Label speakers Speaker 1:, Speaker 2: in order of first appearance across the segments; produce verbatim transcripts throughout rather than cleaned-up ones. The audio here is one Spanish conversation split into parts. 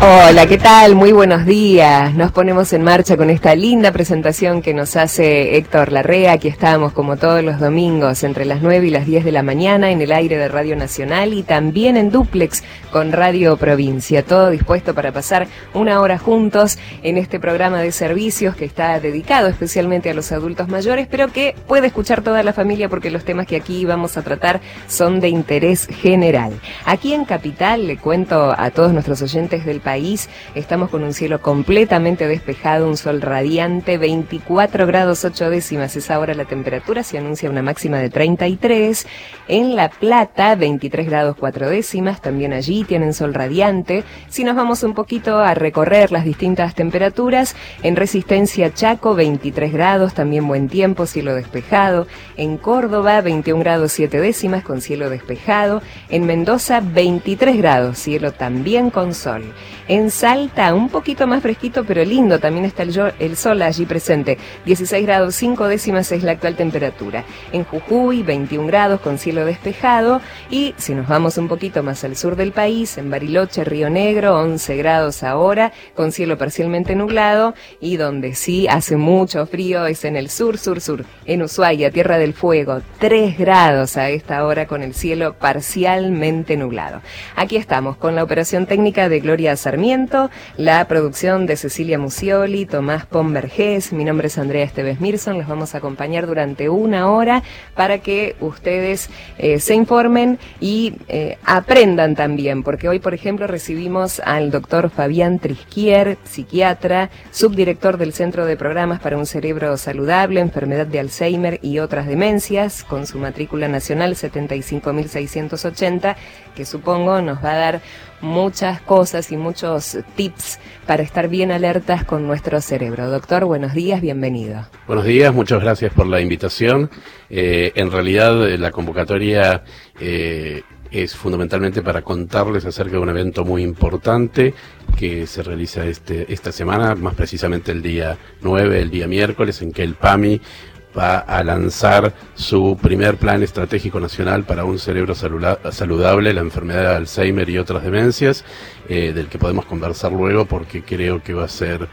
Speaker 1: Hola, ¿qué tal? Muy buenos días. Nos ponemos en marcha con esta linda presentación que nos hace Héctor Larrea. Aquí estamos como todos los domingos entre las nueve y las diez de la mañana en el aire de Radio Nacional y también en dúplex con Radio Provincia. Todo dispuesto para pasar una hora juntos en este programa de servicios que está dedicado especialmente a los adultos mayores, pero que puede escuchar toda la familia porque los temas que aquí vamos a tratar son de interés general. Aquí en Capital, le cuento a todos nuestros oyentes del país, País. Estamos con un cielo completamente despejado, un sol radiante, veinticuatro grados ocho décimas es ahora la temperatura, se anuncia una máxima de treinta y tres. En La Plata, veintitrés grados cuatro décimas, también allí tienen sol radiante. Si nos vamos un poquito a recorrer las distintas temperaturas, en Resistencia Chaco, veintitrés grados, también buen tiempo, cielo despejado. En Córdoba, veintiún grados siete décimas con cielo despejado. En Mendoza, veintitrés grados, cielo también con sol. En Salta, un poquito más fresquito, pero lindo, también está el, el sol allí presente. dieciséis grados cinco décimas es la actual temperatura. En Jujuy, veintiún grados con cielo despejado. Y si nos vamos un poquito más al sur del país, en Bariloche, Río Negro, once grados ahora, con cielo parcialmente nublado. Y donde sí hace mucho frío es en el sur, sur, sur. En Ushuaia, Tierra del Fuego, tres grados a esta hora con el cielo parcialmente nublado. Aquí estamos con la operación técnica de Gloria Sarmiento, la producción de Cecilia Musioli, Tomás Pombergés, mi nombre es Andrea Esteves Mirson, los vamos a acompañar durante una hora para que ustedes eh, se informen y eh, aprendan también, porque hoy, por ejemplo, recibimos al doctor Fabián Trisquier, psiquiatra, subdirector del Centro de Programas para un Cerebro Saludable, Enfermedad de Alzheimer y otras demencias, con su matrícula nacional setenta y cinco mil seiscientos ochenta, que supongo nos va a dar muchas cosas y muchos tips para estar bien alertas con nuestro cerebro. Doctor, buenos días, bienvenido.
Speaker 2: Buenos días, muchas gracias por la invitación. Eh, en realidad, la convocatoria eh, es fundamentalmente para contarles acerca de un evento muy importante que se realiza este, esta semana, más precisamente el día nueve, el día miércoles, en que el P A M I va a lanzar su primer plan estratégico nacional para un cerebro saludable, la enfermedad de Alzheimer y otras demencias, eh, del que podemos conversar luego porque creo que va a ser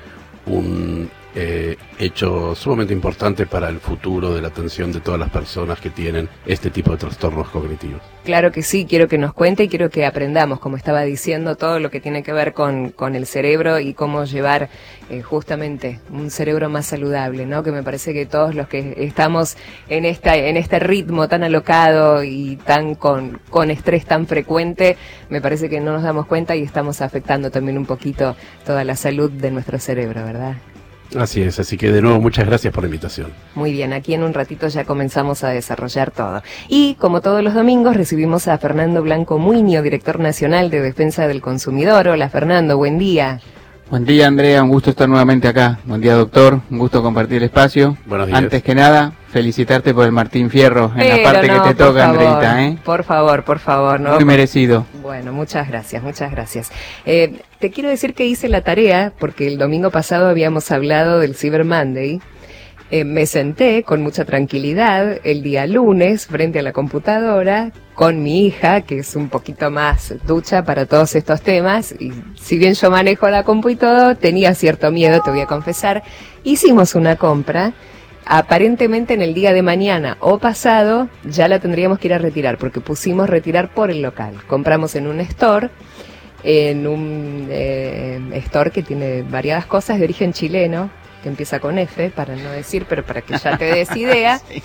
Speaker 2: un eh, hecho sumamente importante para el futuro de la atención de todas las personas que tienen este tipo de trastornos cognitivos.
Speaker 1: Claro que sí, quiero que nos cuente y quiero que aprendamos, como estaba diciendo, todo lo que tiene que ver con, con el cerebro y cómo llevar eh, justamente un cerebro más saludable, ¿no? Que me parece que todos los que estamos en esta en este ritmo tan alocado y tan con, con estrés tan frecuente, me parece que no nos damos cuenta y estamos afectando también un poquito toda la salud de nuestro cerebro, ¿verdad?
Speaker 2: Así es, así que de nuevo muchas gracias por la invitación.
Speaker 1: Muy bien, aquí en un ratito ya comenzamos a desarrollar todo. Y como todos los domingos recibimos a Fernando Blanco Muiño, director nacional de Defensa del Consumidor. Hola Fernando, buen día.
Speaker 3: Buen día Andrea, un gusto estar nuevamente acá. Buen día doctor, un gusto compartir el espacio.
Speaker 2: Buenos días.
Speaker 3: Antes que nada, felicitarte por el Martín Fierro en
Speaker 1: Pero
Speaker 3: la parte
Speaker 1: no,
Speaker 3: que te toca,
Speaker 1: favor,
Speaker 3: Andreita, ¿eh?
Speaker 1: Por favor, por favor, ¿no?
Speaker 3: Muy merecido.
Speaker 1: Bueno, muchas gracias, muchas gracias. Eh, te quiero decir que hice la tarea, porque el domingo pasado habíamos hablado del Cyber Monday. Eh, me senté con mucha tranquilidad el día lunes frente a la computadora con mi hija, que es un poquito más ducha para todos estos temas, y si bien yo manejo la compu y todo, tenía cierto miedo, te voy a confesar. Hicimos una compra, aparentemente en el día de mañana o pasado ya la tendríamos que ir a retirar, porque pusimos retirar por el local. Compramos en un store, en un eh, store que tiene variadas cosas de origen chileno, que empieza con F, para no decir, pero para que ya te des idea. Sí.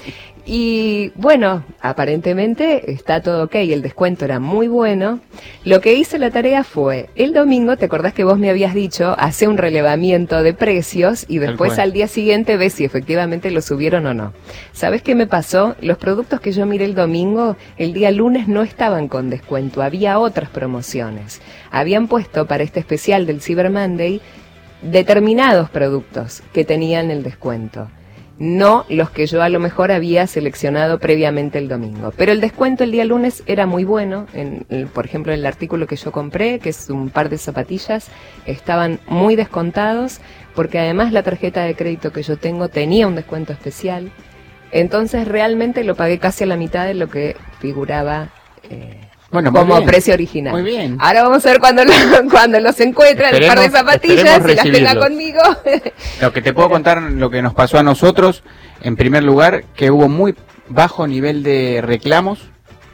Speaker 1: Y bueno, aparentemente está todo ok, el descuento era muy bueno. Lo que hice la tarea fue, el domingo, ¿te acordás que vos me habías dicho, hace un relevamiento de precios y después al día siguiente ves si efectivamente lo subieron o no? ¿Sabés qué me pasó? Los productos que yo miré el domingo, el día lunes no estaban con descuento, había otras promociones. Habían puesto para este especial del Cyber Monday determinados productos que tenían el descuento, no los que yo a lo mejor había seleccionado previamente el domingo. Pero el descuento el día lunes era muy bueno. En, en, por ejemplo, en el artículo que yo compré, que es un par de zapatillas, estaban muy descontados, porque además la tarjeta de crédito que yo tengo tenía un descuento especial. Entonces realmente lo pagué casi a la mitad de lo que figuraba eh,
Speaker 3: Bueno, muy
Speaker 1: como
Speaker 3: bien.
Speaker 1: precio original.
Speaker 3: Muy bien.
Speaker 1: Ahora vamos a ver cuando, lo- cuando los encuentran, el par de
Speaker 3: Esperemos-
Speaker 1: zapatillas,
Speaker 3: esperemos
Speaker 1: si las tenga
Speaker 3: recibirlos.
Speaker 1: conmigo.
Speaker 3: Lo que te puedo contar, lo que nos pasó a nosotros, en primer lugar, que hubo muy bajo nivel de reclamos,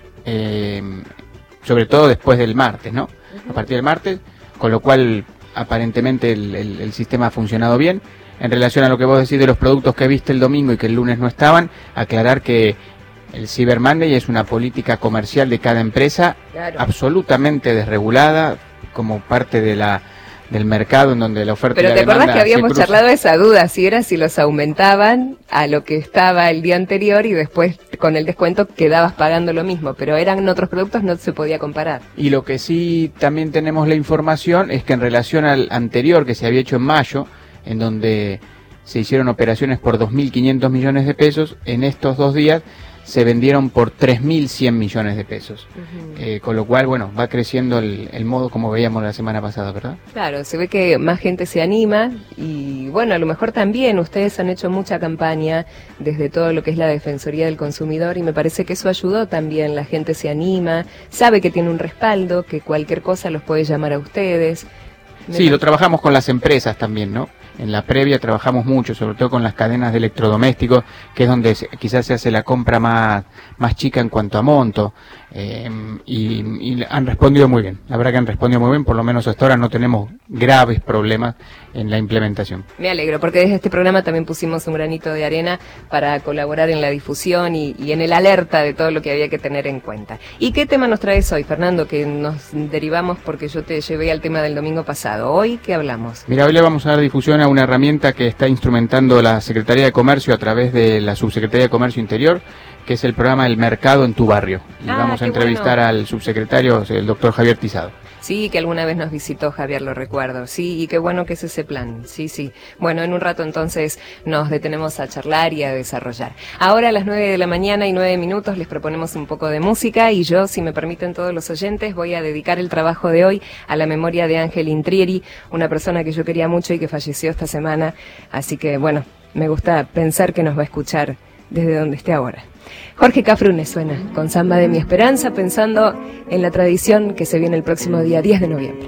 Speaker 3: eh, sobre todo después del martes, ¿no? A partir del martes, con lo cual aparentemente el, el- el sistema ha funcionado bien. En relación a lo que vos decís de los productos que viste el domingo y que el lunes no estaban, aclarar que el Cyber Monday es una política comercial de cada empresa
Speaker 1: Claro.
Speaker 3: absolutamente desregulada como parte de la del mercado en donde la oferta
Speaker 1: Pero
Speaker 3: y la
Speaker 1: te acordás
Speaker 3: demanda
Speaker 1: que habíamos
Speaker 3: se cruzan.
Speaker 1: charlado esa duda, si era si los aumentaban a lo que estaba el día anterior y después con el descuento quedabas pagando lo mismo, pero eran otros productos, no se podía comparar.
Speaker 3: Y lo que sí también tenemos la información es que en relación al anterior que se había hecho en mayo, en donde se hicieron operaciones por dos mil quinientos millones de pesos, en estos dos días se vendieron por tres mil cien millones de pesos.
Speaker 1: Ujú.
Speaker 3: Eh, con lo cual, bueno, va creciendo el, el modo como veíamos la semana pasada, ¿verdad?
Speaker 1: Claro, se ve que más gente se anima y bueno, a lo mejor también ustedes han hecho mucha campaña desde todo lo que es la Defensoría del Consumidor y me parece que eso ayudó también, la gente se anima, sabe que tiene un respaldo, que cualquier cosa los puede llamar a ustedes. Me
Speaker 3: Sí, lo
Speaker 1: parece-
Speaker 3: trabajamos con las empresas también, ¿no? En la previa trabajamos mucho, sobre todo con las cadenas de electrodomésticos, que es donde se- quizás se hace la compra más, más chica en cuanto a monto, eh, y, y han respondido muy bien. La verdad que han respondido muy bien, por lo menos hasta ahora no tenemos graves problemas en la implementación.
Speaker 1: Me alegro, porque desde este programa también pusimos un granito de arena para colaborar en la difusión y, y en el alerta de todo lo que había que tener en cuenta. ¿Y qué tema nos traes hoy, Fernando? Que nos derivamos porque yo te llevé al tema del domingo pasado. ¿Hoy qué hablamos?
Speaker 3: Mira, hoy le vamos a dar difusión a una herramienta que está instrumentando la Secretaría de Comercio a través de la Subsecretaría de Comercio Interior, que es el programa El Mercado en tu Barrio. Y
Speaker 1: Ah,
Speaker 3: vamos a
Speaker 1: qué
Speaker 3: entrevistar
Speaker 1: bueno.
Speaker 3: al subsecretario, el doctor Javier Tizado.
Speaker 1: Sí, que alguna vez nos visitó Javier, lo recuerdo. Sí, y qué bueno que es ese plan. Sí, sí. Bueno, en un rato entonces nos detenemos a charlar y a desarrollar. Ahora a las nueve de la mañana y nueve minutos les proponemos un poco de música y yo, si me permiten todos los oyentes, voy a dedicar el trabajo de hoy a la memoria de Ángel Intrieri, una persona que yo quería mucho y que falleció esta semana. Así que, bueno, me gusta pensar que nos va a escuchar desde donde esté ahora. Jorge Cafrune suena con Samba de mi Esperanza, pensando en la tradición que se viene el próximo día diez de noviembre.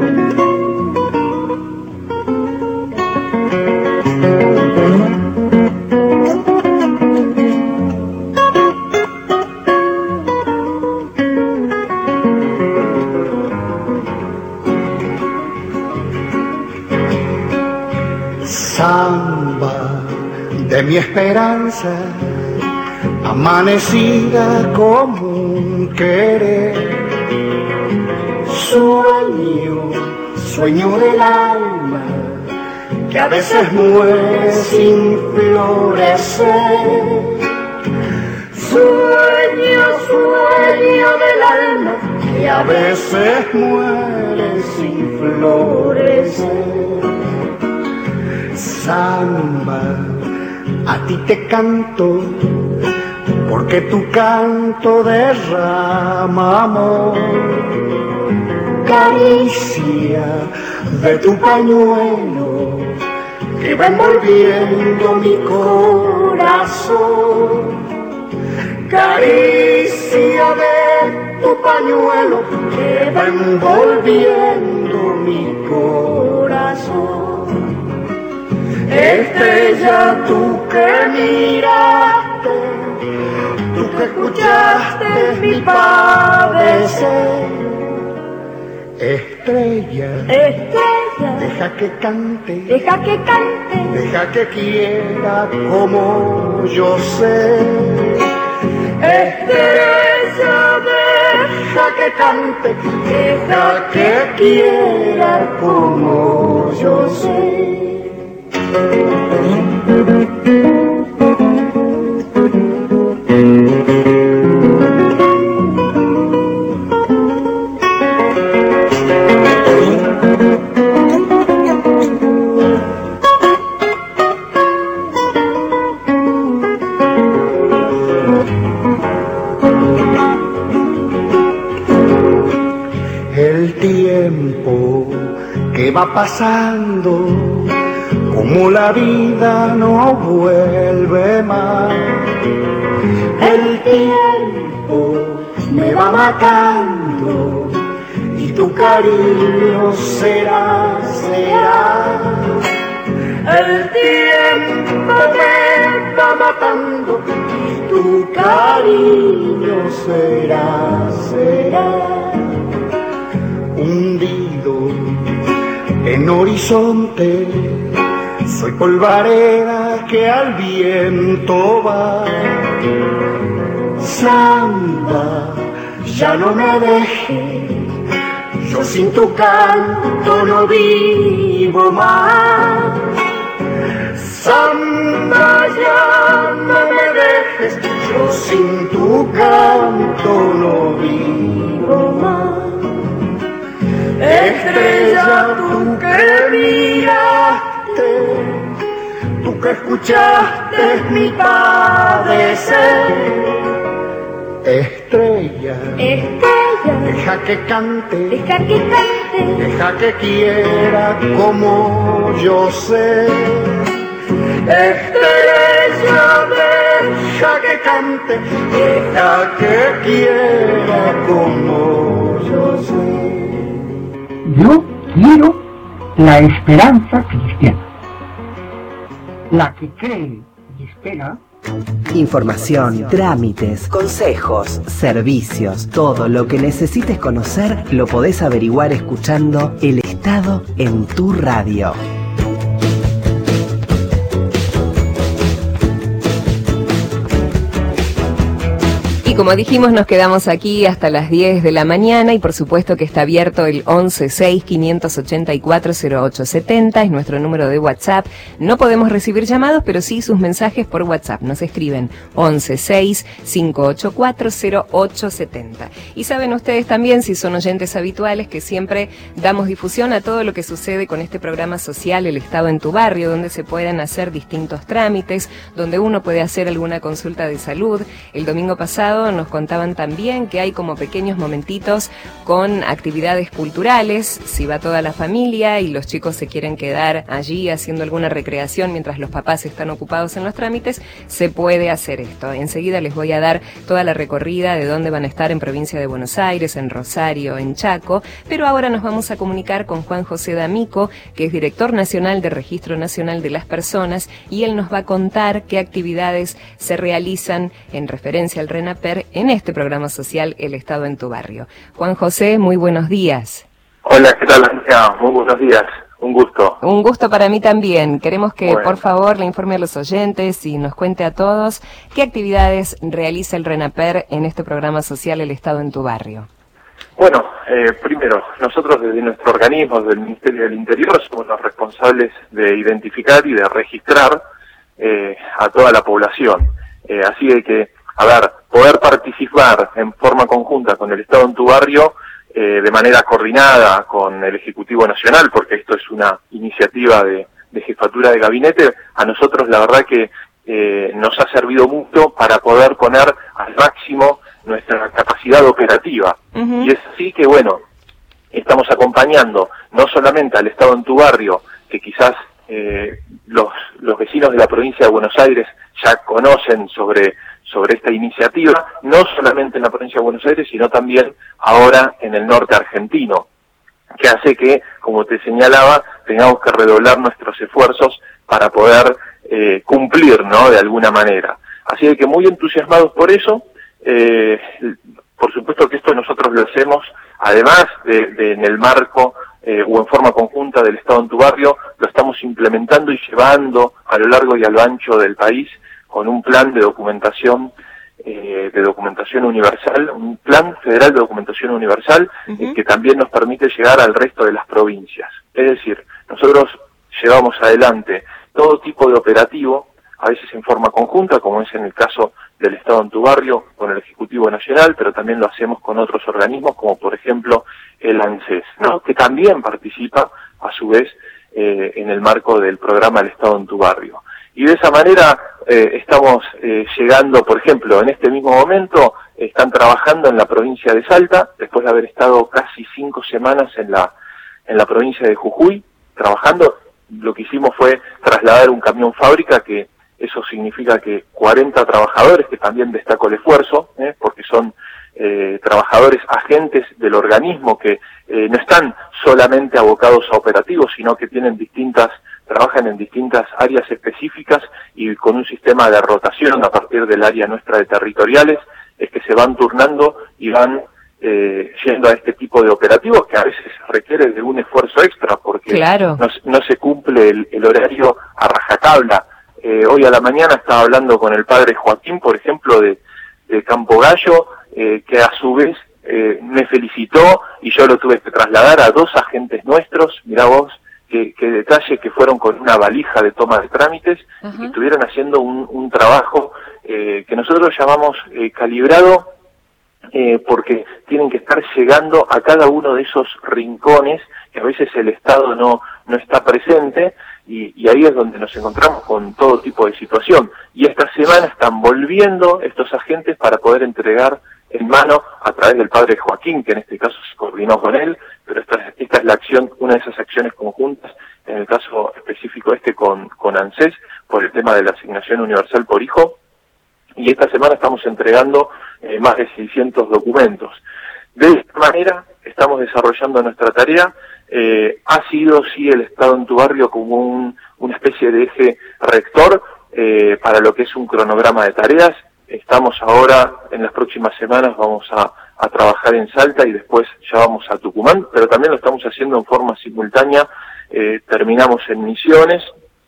Speaker 4: Samba de mi esperanza, amanecida como un querer, sueño, sueño del alma, que a veces muere sin florecer, sueño, sueño del alma, que a veces muere sin florecer. Samba, a ti te canto, porque tu canto derrama amor. Caricia de tu pañuelo, que va envolviendo mi corazón. Caricia de tu pañuelo, que va envolviendo mi corazón. Estrella, tú que miraste, tú que escuchaste mi padecer. Estrella,
Speaker 5: Estrella,
Speaker 4: deja que cante,
Speaker 5: deja que cante,
Speaker 4: deja que quiera como yo sé. Estrella, deja que cante, deja que quiera como yo sé. El tiempo que va pasando, como la vida no vuelve más. El tiempo me va matando y tu cariño será, será. El tiempo me va matando y tu cariño será, será. Hundido en horizonte, soy polvareda que al viento va. Samba, ya no me dejes, yo sin tu canto no vivo más. Samba, ya no me dejes, yo sin tu canto no vivo más. Estrella, tú que miraste, tú que escuchaste mi padecer. Estrella,
Speaker 5: Estrella,
Speaker 4: deja que cante,
Speaker 5: deja que cante,
Speaker 4: deja que quiera como yo sé. Estrella, deja que cante, deja que quiera como yo sé.
Speaker 6: Yo quiero la esperanza cristiana, la que cree y espera.
Speaker 7: Información, trámites, consejos, servicios, todo lo que necesites conocer lo podés averiguar escuchando El Estado en tu radio.
Speaker 1: Como dijimos, nos quedamos aquí hasta las diez de la mañana y por supuesto que está abierto el once seis quinientos ochenta y cuatro cero ocho setenta, es nuestro número de WhatsApp. No podemos recibir llamados, pero sí sus mensajes por WhatsApp. Nos escriben once seis cinco ocho cuatro cero ocho setenta. Y saben ustedes también, si son oyentes habituales, que siempre damos difusión a todo lo que sucede con este programa social El Estado en tu Barrio, donde se pueden hacer distintos trámites, donde uno puede hacer alguna consulta de salud. El domingo pasado nos contaban también que hay como pequeños momentitos con actividades culturales, si va toda la familia y los chicos se quieren quedar allí haciendo alguna recreación mientras los papás están ocupados en los trámites, se puede hacer esto. Enseguida les voy a dar toda la recorrida de dónde van a estar en provincia de Buenos Aires, en Rosario, en Chaco, pero ahora nos vamos a comunicar con Juan José D'Amico, que es director nacional de Registro Nacional de las Personas, y él nos va a contar qué actividades se realizan en referencia al RENAPER en este programa social El Estado en tu Barrio. Juan José, muy buenos días.
Speaker 8: Hola, ¿qué tal, Andrea? Muy buenos días, un gusto.
Speaker 1: Un gusto para mí también. Queremos que,
Speaker 8: bueno.
Speaker 1: por favor, le informe a los oyentes y nos cuente a todos qué actividades realiza el RENAPER en este programa social El Estado en tu Barrio.
Speaker 8: Bueno, eh, primero, nosotros desde nuestro organismo, del Ministerio del Interior, somos los responsables de identificar y de registrar eh, a toda la población. Eh, así de que, a ver, poder participar en forma conjunta con el Estado en tu Barrio, eh, de manera coordinada con el Ejecutivo Nacional, porque esto es una iniciativa de, de jefatura de gabinete, a nosotros la verdad que eh, nos ha servido mucho para poder poner al máximo nuestra capacidad operativa. Uh-huh. Y es así que, bueno, estamos acompañando no solamente al Estado en tu Barrio, que quizás eh, los, los vecinos de la provincia de Buenos Aires ya conocen sobre sobre esta iniciativa, no solamente en la provincia de Buenos Aires, sino también ahora en el norte argentino, que hace que, como te señalaba, tengamos que redoblar nuestros esfuerzos para poder eh, cumplir, ¿no?, de alguna manera. Así que muy entusiasmados por eso. Eh, por supuesto que esto nosotros lo hacemos, además de, de en el marco eh, o en forma conjunta del Estado en tu Barrio, lo estamos implementando y llevando a lo largo y a lo ancho del país, con un plan de documentación eh, de documentación universal, un plan federal de documentación universal, uh-huh. eh, que también nos permite llegar al resto de las provincias. Es decir, nosotros llevamos adelante todo tipo de operativo, a veces en forma conjunta, como es en el caso del Estado en tu Barrio, con el Ejecutivo Nacional, pero también lo hacemos con otros organismos, como por ejemplo el ANSES, ¿no?, que también participa a su vez eh, en el marco del programa El Estado en tu Barrio. Y de esa manera eh, estamos eh, llegando, por ejemplo, en este mismo momento, están trabajando en la provincia de Salta, después de haber estado casi cinco semanas en la, en la provincia de Jujuy, trabajando. Lo que hicimos fue trasladar un camión fábrica que Eso significa que cuarenta trabajadores, que también destaco el esfuerzo, ¿eh? porque son eh, trabajadores agentes del organismo que eh, no están solamente abocados a operativos, sino que tienen distintas, trabajan en distintas áreas específicas y con un sistema de rotación a partir del área nuestra de territoriales, es que se van turnando y van eh, yendo a este tipo de operativos que a veces requiere de un esfuerzo extra porque
Speaker 1: claro.
Speaker 8: no, no se cumple el, el horario a rajatabla. Eh, hoy a la mañana estaba hablando con el padre Joaquín, por ejemplo, de, de Campo Gallo, eh, que a su vez eh, me felicitó y yo lo tuve que trasladar a dos agentes nuestros, mirá vos, que, que detalle, que fueron con una valija de toma de trámites. Ajá. Y que estuvieron haciendo un, un trabajo eh, que nosotros llamamos eh, calibrado, eh, porque tienen que estar llegando a cada uno de esos rincones que a veces el Estado no, no está presente, y, y ahí es donde nos encontramos con todo tipo de situación. Y esta semana están volviendo estos agentes para poder entregar en mano a través del padre Joaquín, que en este caso se coordinó con él, pero esta, esta es la acción, una de esas acciones conjuntas, en el caso específico este con, con ANSES, por el tema de la asignación universal por hijo, y esta semana estamos entregando eh, más de seiscientos documentos. De esta manera estamos desarrollando nuestra tarea. Eh, ha sido, sí, el Estado en tu barrio como un, una especie de eje rector eh, para lo que es un cronograma de tareas. Estamos ahora, en las próximas semanas, vamos a, a trabajar en Salta y después ya vamos a Tucumán, pero también lo estamos haciendo en forma simultánea. Eh, terminamos en Misiones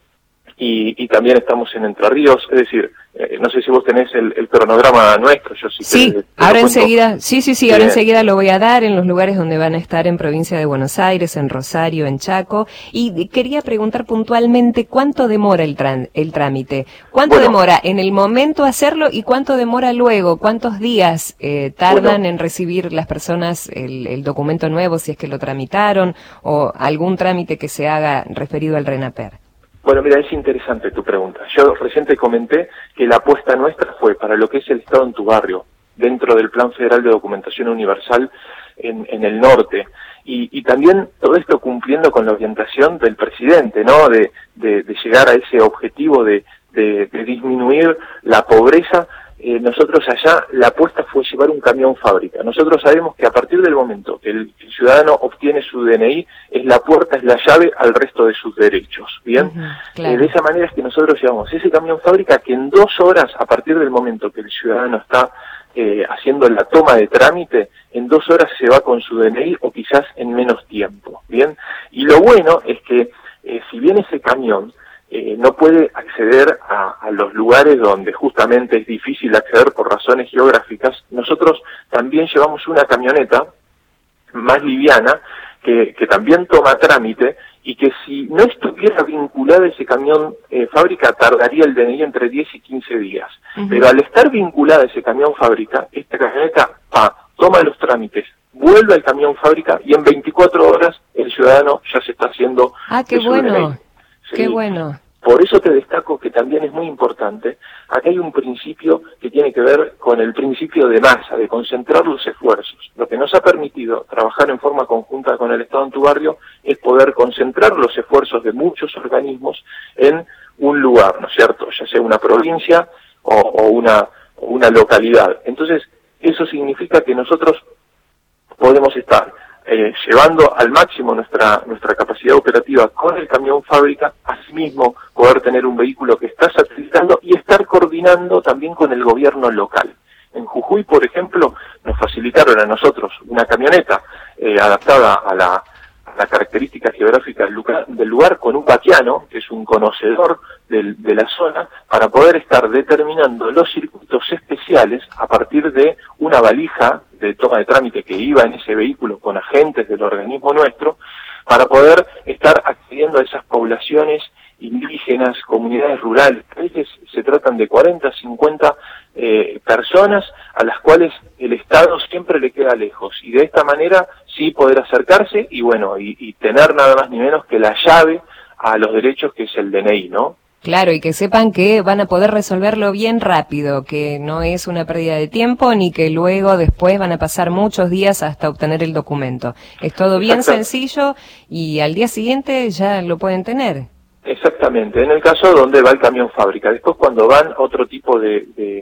Speaker 8: y, y también estamos en Entre Ríos, es decir, eh, no sé si vos tenés el, el cronograma nuestro, yo sí.
Speaker 1: Sí,
Speaker 8: que,
Speaker 1: ahora enseguida, sí, sí, sí, ahora enseguida lo voy a dar en los lugares donde van a estar en provincia de Buenos Aires, en Rosario, en Chaco, y quería preguntar puntualmente cuánto demora el, tran, el trámite, cuánto bueno, demora en el momento hacerlo y cuánto demora luego, cuántos días eh, tardan bueno, en recibir las personas el, el documento nuevo, si es que lo tramitaron, o algún trámite que se haga referido al RENAPER.
Speaker 8: Bueno, mira, es interesante tu pregunta. Yo recién te comenté que la apuesta nuestra fue para lo que es el Estado en tu barrio, dentro del Plan Federal de Documentación Universal en, en el norte. Y, y también todo esto cumpliendo con la orientación del presidente, ¿no? De, de, de llegar a ese objetivo de, de, de disminuir la pobreza. Eh, nosotros allá la apuesta fue llevar un camión fábrica. Nosotros sabemos que a partir del momento que el, el ciudadano obtiene su D N I, es la puerta, es la llave al resto de sus derechos, ¿bien? Uh-huh, claro. eh, de esa manera es que nosotros llevamos ese camión fábrica que en dos horas, a partir del momento que el ciudadano está eh, haciendo la toma de trámite, en dos horas se va con su D N I o quizás en menos tiempo, ¿bien? Y lo bueno es que eh, si bien ese camión Eh, no puede acceder a, a los lugares donde justamente es difícil acceder por razones geográficas, nosotros también llevamos una camioneta más liviana que, que también toma trámite y que si no estuviera vinculada ese camión eh, fábrica tardaría el D N I entre diez y quince días. Uh-huh. Pero al estar vinculada ese camión fábrica, esta camioneta pa, toma los trámites, vuelve al camión fábrica y en veinticuatro horas el ciudadano ya se está haciendo...
Speaker 1: Ah, qué bueno. Sí. Qué bueno.
Speaker 8: Por eso te destaco que también es muy importante, acá hay un principio que tiene que ver con el principio de masa, de concentrar los esfuerzos. Lo que nos ha permitido trabajar en forma conjunta con el Estado en tu barrio es poder concentrar los esfuerzos de muchos organismos en un lugar, ¿no es cierto? Ya sea una provincia o, o, una, o una localidad. Entonces, eso significa que nosotros podemos estar Eh, llevando al máximo nuestra nuestra capacidad operativa con el camión fábrica, asimismo poder tener un vehículo que está satelitando y estar coordinando también con el gobierno local. En Jujuy, por ejemplo, nos facilitaron a nosotros una camioneta eh, adaptada a la, a la característica geográfica del lugar, del lugar con un vaquiano, que es un conocedor del, de la zona, para poder estar determinando los circuitos especiales a partir de una valija de toma de trámite que iba en ese vehículo con agentes del organismo nuestro, para poder estar accediendo a esas poblaciones indígenas, comunidades rurales. A veces se tratan de cuarenta, cincuenta eh, personas a las cuales el Estado siempre le queda lejos, y de esta manera sí poder acercarse y bueno, y, y tener nada más ni menos que la llave a los derechos, que es el D N I, ¿no?
Speaker 1: Claro, y que sepan que van a poder resolverlo bien rápido, que no es una pérdida de tiempo, ni que luego después van a pasar muchos días hasta obtener el documento. Es todo bien sencillo y al día siguiente ya lo pueden tener.
Speaker 8: Exactamente, en el caso donde va el camión fábrica. Después cuando van otro tipo de, de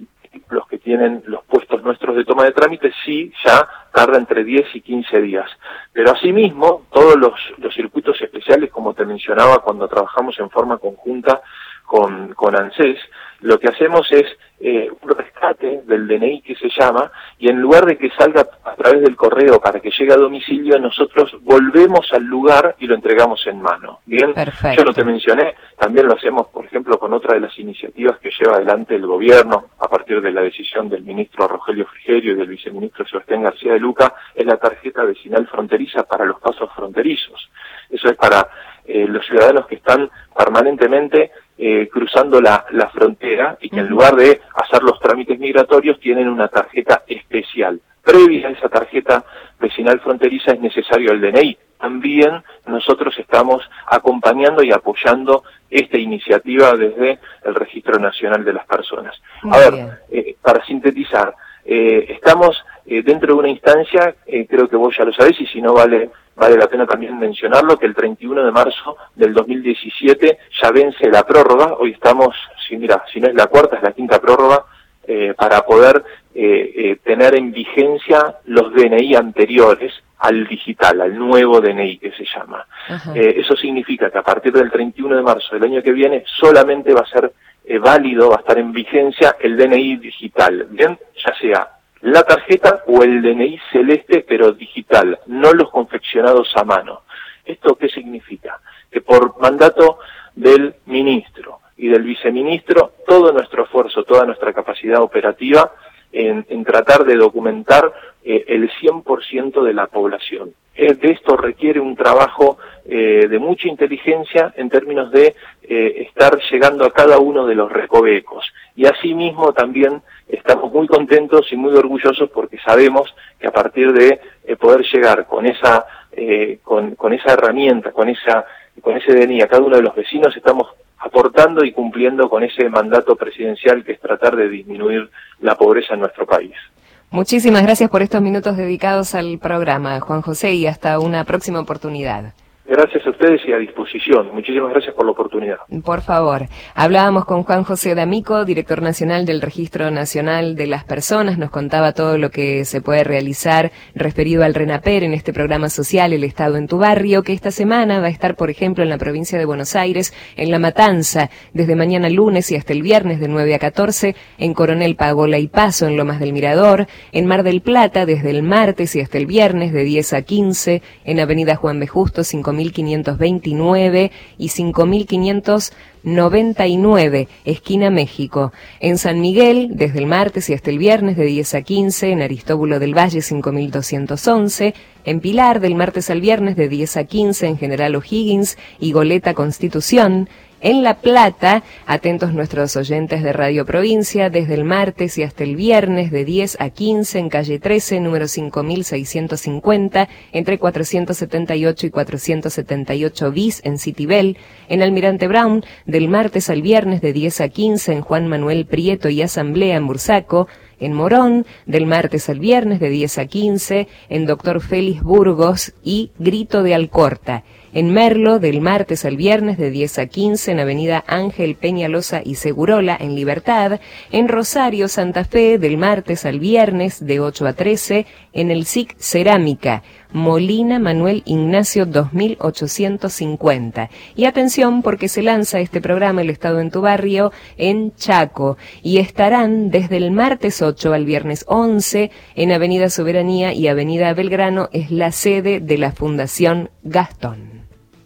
Speaker 8: los que tienen los puestos nuestros de toma de trámite, sí, ya tarda entre diez y quince días. Pero asimismo, todos los, los circuitos especiales, como te mencionaba cuando trabajamos en forma conjunta con, con ANSES, lo que hacemos es eh, un rescate del D N I que se llama, y en lugar de que salga a través del correo para que llegue a domicilio, nosotros volvemos al lugar y lo entregamos en mano. Bien,
Speaker 1: perfecto.
Speaker 8: Yo no te mencioné, también lo hacemos, por ejemplo, con otra de las iniciativas que lleva adelante el gobierno, a partir de la decisión del ministro Rogelio Frigerio y del viceministro Sebastián García de Luca, es la tarjeta vecinal fronteriza para los pasos fronterizos. Eso es para eh, los ciudadanos que están permanentemente eh, cruzando la, la frontera y que en lugar de hacer los trámites migratorios tienen una tarjeta especial. Previa a esa tarjeta vecinal fronteriza es necesario el D N I. También nosotros estamos acompañando y apoyando esta iniciativa desde el Registro Nacional de las Personas.
Speaker 1: Muy
Speaker 8: a ver,
Speaker 1: bien.
Speaker 8: eh, para sintetizar, eh, estamos eh, dentro de una instancia, eh, creo que vos ya lo sabés, y si no vale vale la pena también mencionarlo, que el treinta y uno de marzo del dos mil diecisiete ya vence la prórroga. Hoy estamos, si mira, si no es la cuarta, es la quinta prórroga, eh, para poder eh, eh, tener en vigencia los D N I anteriores al digital, al nuevo D N I que se llama. Eh, eso significa que a partir del treinta y uno de marzo del año que viene solamente va a ser eh, válido, va a estar en vigencia el D N I digital, bien, ya sea la tarjeta o el D N I celeste pero digital, no los confeccionados a mano. ¿Esto qué significa? Que por mandato del ministro y del viceministro, todo nuestro esfuerzo, toda nuestra capacidad operativa en, en tratar de documentar eh, el cien por ciento de la población. Eh, de esto requiere un trabajo eh, de mucha inteligencia en términos de eh, estar llegando a cada uno de los recovecos. Y asimismo también estamos muy contentos y muy orgullosos porque sabemos que a partir de eh, poder llegar con esa eh, con, con esa herramienta, con esa con ese D N I a cada uno de los vecinos, estamos aportando y cumpliendo con ese mandato presidencial que es tratar de disminuir la pobreza en nuestro país.
Speaker 1: Muchísimas gracias por estos minutos dedicados al programa, Juan José, y hasta una próxima oportunidad.
Speaker 8: Gracias a ustedes y a disposición. Muchísimas gracias por la oportunidad.
Speaker 1: Por favor. Hablábamos con Juan José D'Amico, director nacional del Registro Nacional de las Personas. Nos contaba todo lo que se puede realizar referido al RENAPER en este programa social El Estado en tu Barrio, que esta semana va a estar, por ejemplo, en la provincia de Buenos Aires, en La Matanza, desde mañana lunes y hasta el viernes de nueve a catorce, en Coronel Pagola y Paso, en Lomas del Mirador, en Mar del Plata, desde el martes y hasta el viernes de diez a quince, en Avenida Juan B. Justo, cinco mil quinientos veintinueve y cinco mil quinientos noventa y nueve, esquina México. En San Miguel, desde el martes y hasta el viernes de diez a quince, en Aristóbulo del Valle cinco mil doscientos once, en Pilar, del martes al viernes de diez a quince, en General O'Higgins y Goleta Constitución. En La Plata, atentos nuestros oyentes de Radio Provincia, desde el martes y hasta el viernes de diez a quince en calle trece, número cinco mil seiscientos cincuenta, entre cuatrocientos setenta y ocho y cuatrocientos setenta y ocho bis en Citibel. En Almirante Brown, del martes al viernes de diez a quince en Juan Manuel Prieto y Asamblea en Bursaco. En Morón, del martes al viernes de diez a quince, en Doctor Félix Burgos y Grito de Alcorta. En Merlo, del martes al viernes de diez a quince, en Avenida Ángel Peñalosa y Segurola, en Libertad. En Rosario, Santa Fe, del martes al viernes de ocho a trece, en el S I C Cerámica, Molina Manuel Ignacio dos mil ochocientos cincuenta. Y atención, porque se lanza este programa El Estado en tu Barrio en Chaco, y estarán desde el martes ocho al viernes once en Avenida Soberanía y Avenida Belgrano, es la sede de la Fundación Gastón.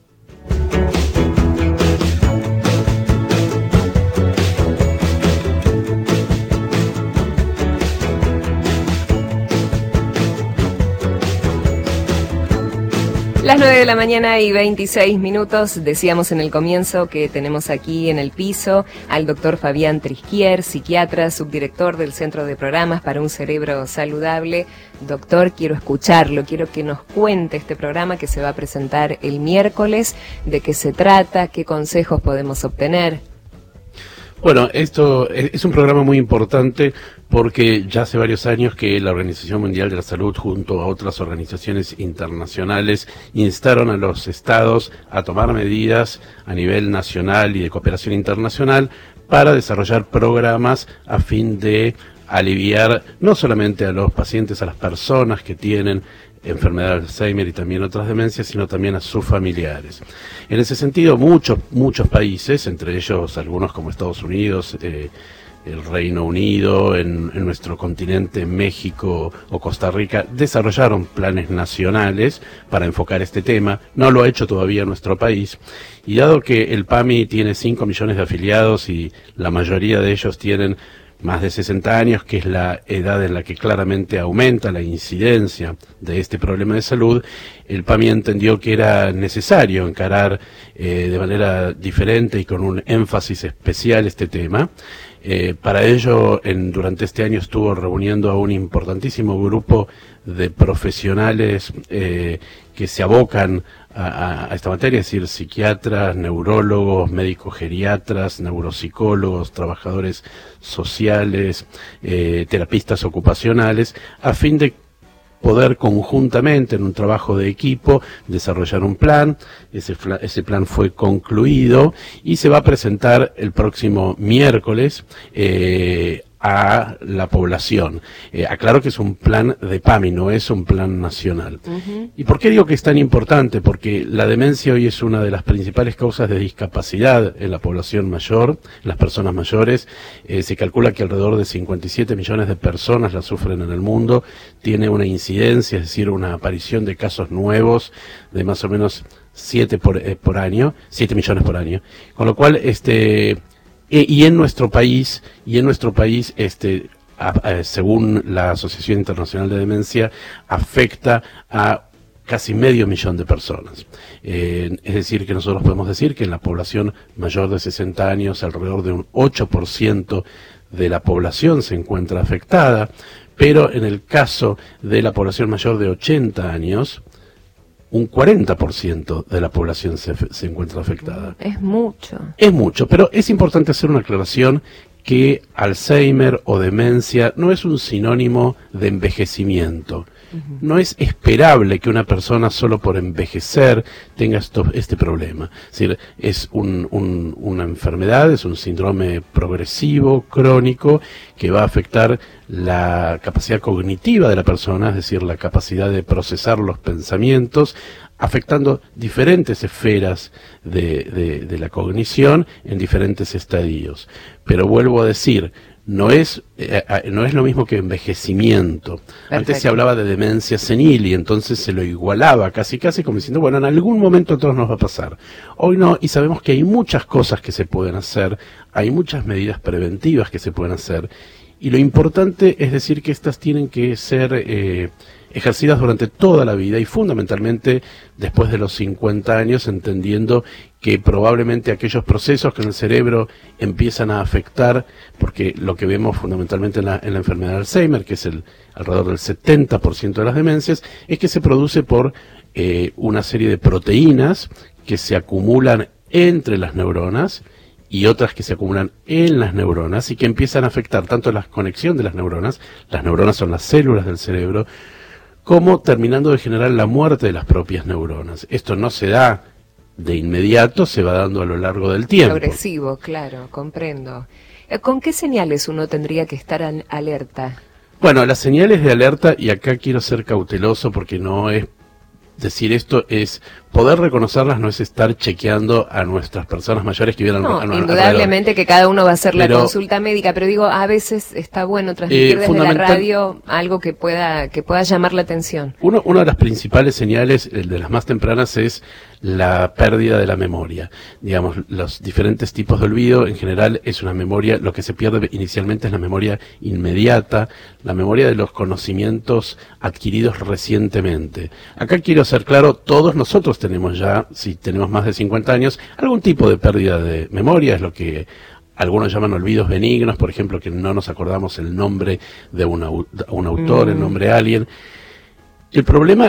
Speaker 1: Las nueve de la mañana y veintiséis minutos, decíamos en el comienzo que tenemos aquí en el piso al doctor Fabián Trisquier, psiquiatra, subdirector del Centro de Programas para un Cerebro Saludable. Doctor, quiero escucharlo, quiero que nos cuente este programa que se va a presentar el miércoles, de qué se trata, qué consejos podemos obtener.
Speaker 2: Bueno, esto es un programa muy importante porque ya hace varios años que la Organización Mundial de la Salud junto a otras organizaciones internacionales instaron a los estados a tomar medidas a nivel nacional y de cooperación internacional para desarrollar programas a fin de aliviar no solamente a los pacientes, a las personas que tienen enfermedad de Alzheimer y también otras demencias, sino también a sus familiares. En ese sentido, muchos muchos países, entre ellos algunos como Estados Unidos, eh, el Reino Unido, en, en nuestro continente, México o Costa Rica, desarrollaron planes nacionales para enfocar este tema. No lo ha hecho todavía nuestro país. Y dado que el PAMI tiene cinco millones de afiliados y la mayoría de ellos tienen más de sesenta años, que es la edad en la que claramente aumenta la incidencia de este problema de salud, el PAMI entendió que era necesario encarar eh, de manera diferente y con un énfasis especial este tema. Eh, para ello, en, durante este año estuvo reuniendo a un importantísimo grupo de profesionales eh, que se abocan a, a esta materia, es decir, psiquiatras, neurólogos, médicos geriatras, neuropsicólogos, trabajadores sociales, eh, terapistas ocupacionales, a fin de poder conjuntamente, en un trabajo de equipo, desarrollar un plan. Ese, ese plan fue concluido y se va a presentar el próximo miércoles eh, a la población. Eh, aclaro que es un plan de PAMI, no es un plan nacional. Uh-huh. ¿Y por qué digo que es tan importante? Porque la demencia hoy es una de las principales causas de discapacidad en la población mayor, en las personas mayores. Eh, se calcula que alrededor de cincuenta y siete millones de personas la sufren en el mundo. Tiene una incidencia, es decir, una aparición de casos nuevos de más o menos siete por, eh, por año, siete millones por año. Con lo cual, este... Y en nuestro país, y en nuestro país, este, a, a, según la Asociación Internacional de Demencia, afecta a casi medio millón de personas. Eh, es decir, que nosotros podemos decir que en la población mayor de sesenta años, alrededor de un ocho por ciento de la población se encuentra afectada, pero en el caso de la población mayor de ochenta años, un cuarenta por ciento de la población se, se encuentra afectada.
Speaker 1: Es mucho.
Speaker 2: Es mucho, pero es importante hacer una aclaración que Alzheimer o demencia no es un sinónimo de envejecimiento. Uh-huh. No es esperable que una persona solo por envejecer tenga esto, este problema. Es decir, es un, un, una enfermedad, es un síndrome progresivo, crónico, que va a afectar la capacidad cognitiva de la persona, es decir, la capacidad de procesar los pensamientos, afectando diferentes esferas de, de, de la cognición en diferentes estadios. Pero vuelvo a decir, no es, eh, no es lo mismo que envejecimiento. Perfecto. Antes se hablaba de demencia senil y entonces se lo igualaba casi casi como diciendo, bueno, en algún momento a todos nos va a pasar. Hoy no, y sabemos que hay muchas cosas que se pueden hacer, hay muchas medidas preventivas que se pueden hacer, y lo importante es decir que estas tienen que ser eh, ejercidas durante toda la vida y fundamentalmente después de los cincuenta años, entendiendo que probablemente aquellos procesos que en el cerebro empiezan a afectar, porque lo que vemos fundamentalmente en la, en la enfermedad de Alzheimer, que es el alrededor del setenta por ciento de las demencias, es que se produce por eh, una serie de proteínas que se acumulan entre las neuronas y otras que se acumulan en las neuronas y que empiezan a afectar tanto la conexión de las neuronas, las neuronas son las células del cerebro, como terminando de generar la muerte de las propias neuronas. Esto no se da de inmediato, se va dando a lo largo del tiempo.
Speaker 1: Progresivo, claro, comprendo. ¿Con qué señales uno tendría que estar en alerta?
Speaker 2: Bueno, las señales de alerta, y acá quiero ser cauteloso porque no es decir esto, es poder reconocerlas, no es estar chequeando a nuestras personas mayores que vienen
Speaker 1: no,
Speaker 2: a, a,
Speaker 1: indudablemente
Speaker 2: alrededor.
Speaker 1: Que cada uno va a hacer
Speaker 2: pero,
Speaker 1: la consulta médica, pero digo, a veces está bueno transmitir eh, desde la radio algo que pueda que pueda llamar la atención. Uno,
Speaker 2: una de las principales señales, el de las más tempranas, es la pérdida de la memoria. Digamos, los diferentes tipos de olvido, en general, es una memoria, lo que se pierde inicialmente es la memoria inmediata, la memoria de los conocimientos adquiridos recientemente. Acá quiero ser claro, todos nosotros tenemos ya, si tenemos más de cincuenta años, algún tipo de pérdida de memoria, es lo que algunos llaman olvidos benignos, por ejemplo, que no nos acordamos el nombre de un, un autor, mm. el nombre de alguien. El problema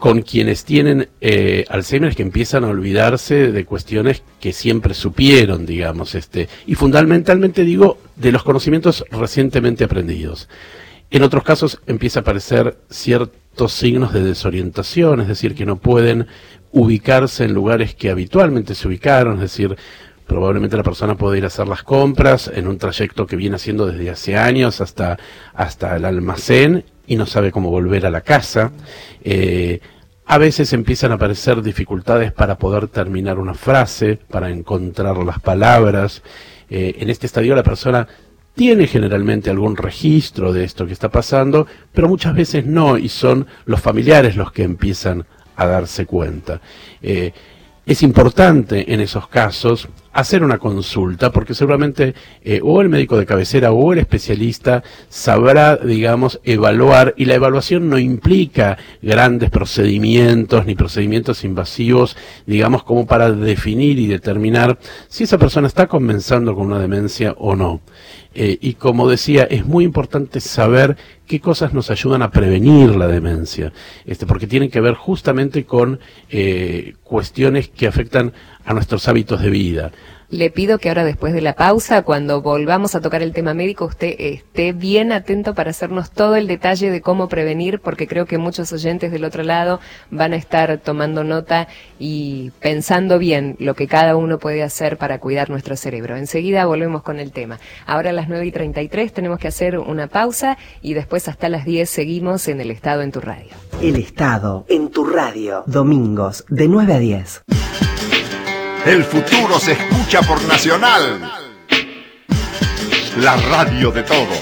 Speaker 2: con quienes tienen eh, Alzheimer es que empiezan a olvidarse de cuestiones que siempre supieron, digamos, este, y fundamentalmente digo, de los conocimientos recientemente aprendidos. En otros casos empieza a aparecer ciertos signos de desorientación, es decir, que no pueden ubicarse en lugares que habitualmente se ubicaron, es decir, probablemente la persona puede ir a hacer las compras en un trayecto que viene haciendo desde hace años hasta, hasta el almacén y no sabe cómo volver a la casa. Eh, a veces empiezan a aparecer dificultades para poder terminar una frase, para encontrar las palabras. Eh, en este estadio la persona tiene generalmente algún registro de esto que está pasando, pero muchas veces no, y son los familiares los que empiezan a darse cuenta. Eh, Es importante en esos casos hacer una consulta, porque seguramente eh, o el médico de cabecera o el especialista sabrá, digamos, evaluar, y la evaluación no implica grandes procedimientos ni procedimientos invasivos, digamos, como para definir y determinar si esa persona está comenzando con una demencia o no. Eh, y como decía, es muy importante saber qué cosas nos ayudan a prevenir la demencia, este, porque tienen que ver justamente con eh, cuestiones que afectan a nuestros hábitos de vida.
Speaker 1: Le pido que ahora, después de la pausa, cuando volvamos a tocar el tema médico, usted esté bien atento para hacernos todo el detalle de cómo prevenir, porque creo que muchos oyentes del otro lado van a estar tomando nota y pensando bien lo que cada uno puede hacer para cuidar nuestro cerebro. Enseguida volvemos con el tema. Ahora a las nueve y treinta y tres tenemos que hacer una pausa y después hasta las diez seguimos en El Estado en tu radio.
Speaker 7: El Estado en tu radio, domingos de nueve a diez.
Speaker 9: El futuro se escucha por Nacional, la radio de todos.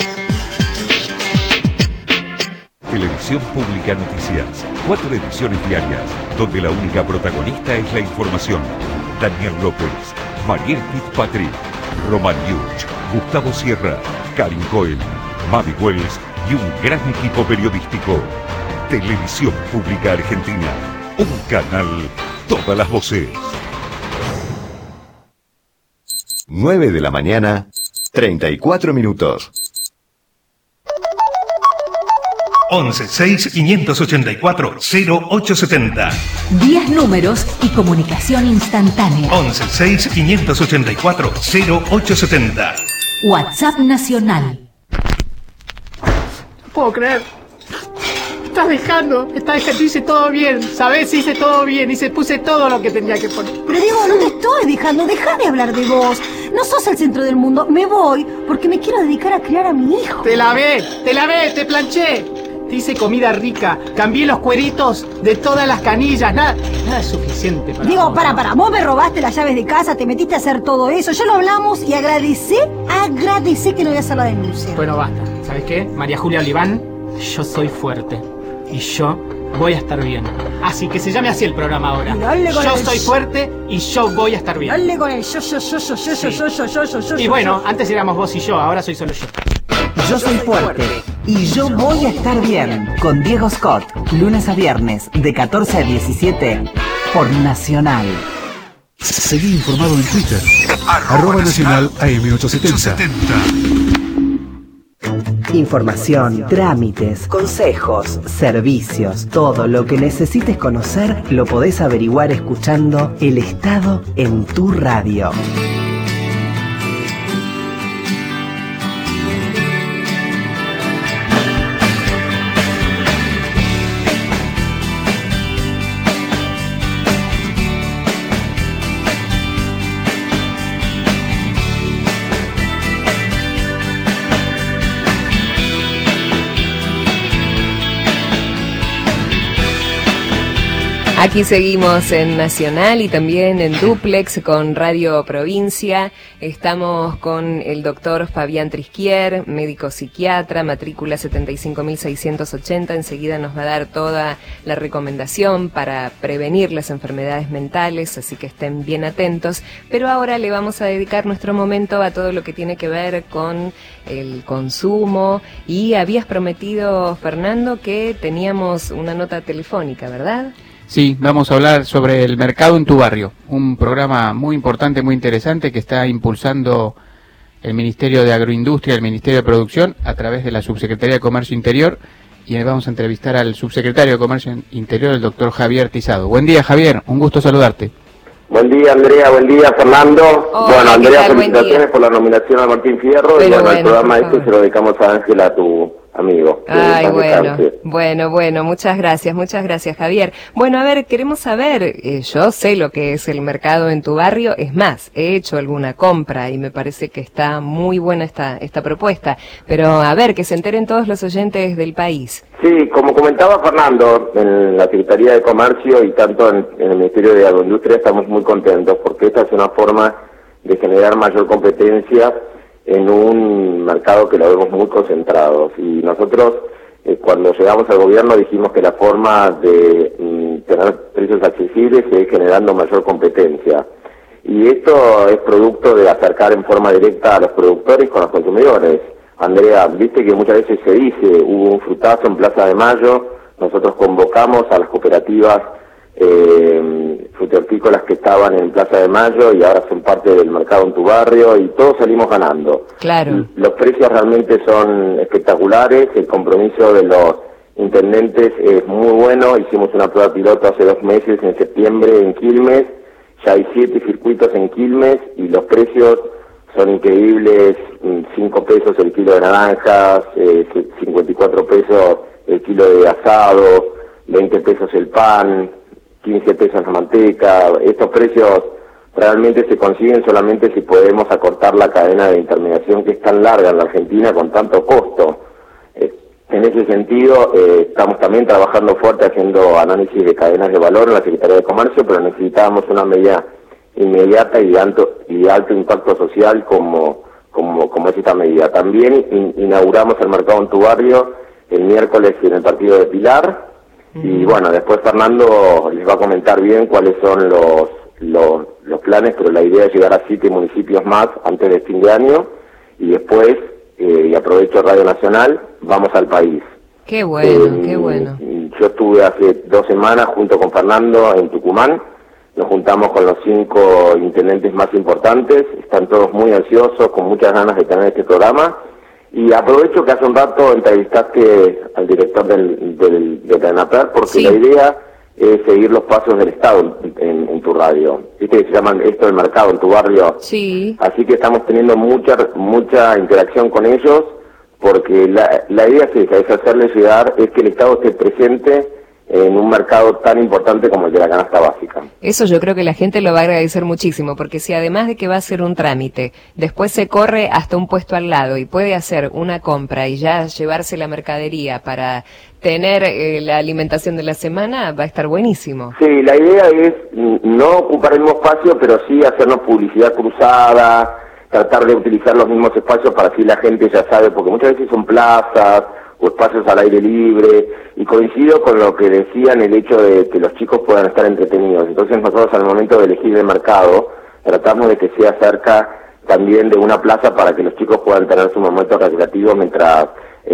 Speaker 10: Televisión Pública Noticias, cuatro ediciones diarias, donde la única protagonista es la información. Daniel López, Mariel Fitzpatrick, Roman Yuch, Gustavo Sierra, Karin Cohen, Mavi Wells y un gran equipo periodístico. Televisión Pública Argentina, un canal, todas las voces.
Speaker 9: nueve de la mañana, treinta y cuatro minutos.
Speaker 11: once seis quinientos ochenta y cuatro cero ocho setenta.
Speaker 12: diez números y comunicación instantánea.
Speaker 11: once seis quinientos ochenta y cuatro cero ocho setenta.
Speaker 12: WhatsApp Nacional.
Speaker 13: No puedo creer. Me estás dejando, me estás dejando, hice todo bien, ¿sabés? Hice todo bien, hice, puse todo lo que tenía que poner.
Speaker 14: Pero Diego, no te estoy dejando, deja de hablar de vos. No sos el centro del mundo, me voy porque me quiero dedicar a criar a mi hijo.
Speaker 13: Te lavé, te lavé, te planché. Te hice comida rica, cambié los cueritos de todas las canillas, nada, nada es suficiente para...
Speaker 14: Diego, para, para, vos me robaste las llaves de casa, te metiste a hacer todo eso, ya lo hablamos y agradecé, agradecé que no voy a hacer la denuncia.
Speaker 13: Bueno, basta, ¿sabes qué? María Julia Oliván, yo soy fuerte y yo voy a estar bien. Así que se llame así el programa ahora. Yo soy fuerte y yo voy a estar bien.
Speaker 14: Dale con el yo, yo, yo, yo, yo, yo, yo, yo, yo, yo, yo.
Speaker 13: Y bueno, antes éramos vos y yo, ahora soy solo yo.
Speaker 7: Yo soy fuerte y yo voy a estar bien. Con Diego Scott, lunes a viernes, de catorce a diecisiete, por Nacional.
Speaker 15: Seguí informado en Twitter. Arroba Nacional A M ochocientos setenta.
Speaker 7: Información, trámites, consejos, servicios, todo lo que necesites conocer lo podés averiguar escuchando El Estado en tu radio.
Speaker 1: Aquí seguimos en Nacional y también en Duplex con Radio Provincia. Estamos con el doctor Fabián Trisquier, médico psiquiatra, matrícula setenta y cinco mil seiscientos ochenta. Enseguida nos va a dar toda la recomendación para prevenir las enfermedades mentales, así que estén bien atentos. Pero ahora le vamos a dedicar nuestro momento a todo lo que tiene que ver con el consumo. Y habías prometido, Fernando, que teníamos una nota telefónica, ¿verdad?
Speaker 3: Sí, vamos a hablar sobre el mercado en tu barrio, un programa muy importante, muy interesante que está impulsando el Ministerio de Agroindustria, el Ministerio de Producción, a través de la Subsecretaría de Comercio Interior, y ahí vamos a entrevistar al subsecretario de Comercio Interior, el doctor Javier Tizado. Buen día, Javier, un gusto saludarte.
Speaker 16: Buen día, Andrea, buen día, Fernando.
Speaker 1: Oh,
Speaker 16: bueno, Andrea,
Speaker 1: tal?
Speaker 16: felicitaciones por la nominación a Martín Fierro.
Speaker 1: Pero
Speaker 16: y bueno,
Speaker 1: bueno,
Speaker 16: el programa
Speaker 1: por
Speaker 16: este
Speaker 1: favor.
Speaker 16: se lo dedicamos a Ángela, tu amigo. que
Speaker 1: Ay,
Speaker 16: en paz
Speaker 1: bueno,
Speaker 16: descanse.
Speaker 1: bueno, bueno, muchas gracias, muchas gracias, Javier. Bueno, a ver, queremos saber, eh, yo sé lo que es el mercado en tu barrio, es más, he hecho alguna compra y me parece que está muy buena esta, esta propuesta, pero a ver, que se enteren todos los oyentes del país.
Speaker 16: Sí, como comentaba Fernando, en la Secretaría de Comercio y tanto en, en el Ministerio de Agroindustria estamos muy contentos porque esta es una forma de generar mayor competencia en un mercado que lo vemos muy concentrados. Y nosotros, eh, cuando llegamos al gobierno, dijimos que la forma de mm, tener precios accesibles es generando mayor competencia. Y esto es producto de acercar en forma directa a los productores con los consumidores. Andrea, viste que muchas veces se dice, hubo un frutazo en Plaza de Mayo, nosotros convocamos a las cooperativas eh, frutihortícolas que estaban en Plaza de Mayo y ahora son parte del mercado en tu barrio y todos salimos ganando.
Speaker 1: Claro.
Speaker 16: Los precios realmente son espectaculares, el compromiso de los intendentes es muy bueno, hicimos una prueba piloto hace dos meses en septiembre en Quilmes, ya hay siete circuitos en Quilmes y los precios son increíbles, cinco pesos el kilo de naranjas, eh, cincuenta y cuatro pesos el kilo de asado, veinte pesos el pan, quince pesos la manteca. Estos precios realmente se consiguen solamente si podemos acortar la cadena de intermediación que es tan larga en la Argentina con tanto costo. Eh, en ese sentido, eh, estamos también trabajando fuerte haciendo análisis de cadenas de valor en la Secretaría de Comercio, pero necesitábamos una medida inmediata y de alto, y de alto impacto social como, como, como es esta medida. También in, inauguramos el mercado en tu barrio el miércoles en el partido de Pilar, y bueno, después Fernando les va a comentar bien cuáles son los, los, los planes, pero la idea es llegar a siete municipios más antes del fin de año, y después, eh, y aprovecho Radio Nacional, vamos al país.
Speaker 1: Qué bueno,
Speaker 16: Eh,
Speaker 1: qué bueno.
Speaker 16: Yo estuve hace dos semanas junto con Fernando en Tucumán, nos juntamos con los cinco intendentes más importantes, están todos muy ansiosos, con muchas ganas de tener este programa, y aprovecho que hace un rato entrevistaste al director del, del, de ANAPER, porque
Speaker 1: Sí.
Speaker 16: la idea es seguir los pasos del Estado en, en tu radio. Viste que se llaman esto del mercado en tu barrio.
Speaker 1: Sí.
Speaker 16: Así que estamos teniendo mucha mucha interacción con ellos, porque la, la idea es esa, es hacerles llegar, es que el Estado esté presente en un mercado tan importante como el de la canasta básica.
Speaker 1: Eso yo creo que la gente lo va a agradecer muchísimo, porque si además de que va a ser un trámite, después se corre hasta un puesto al lado y puede hacer una compra y ya llevarse la mercadería para tener eh, la alimentación de la semana, va a estar buenísimo.
Speaker 16: Sí, la idea es mm, no ocupar el mismo espacio, pero sí hacernos publicidad cruzada, tratar de utilizar los mismos espacios para así la gente ya sabe, porque muchas veces son plazas o espacios al aire libre, y coincido con lo que decían, el hecho de que los chicos puedan estar entretenidos. Entonces nosotros al momento de elegir el mercado, tratamos de que sea cerca también de una plaza para que los chicos puedan tener su momento recreativo mientras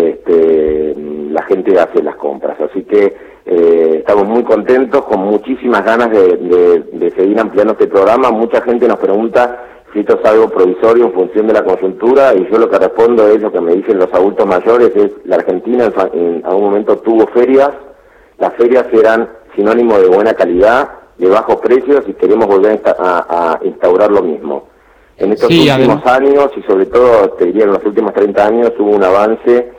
Speaker 16: este, la gente hace las compras. Así que eh, estamos muy contentos, con muchísimas ganas de, de, de seguir ampliando este programa. Mucha gente nos pregunta si esto es algo provisorio en función de la coyuntura, y yo lo que respondo es lo que me dicen los adultos mayores, es la Argentina en, en algún momento tuvo ferias, las ferias eran sinónimo de buena calidad, de bajos precios, y queremos volver a, a, a instaurar lo mismo. En estos
Speaker 3: Sí,
Speaker 16: últimos años, y sobre todo, te diría, en los últimos treinta años, hubo un avance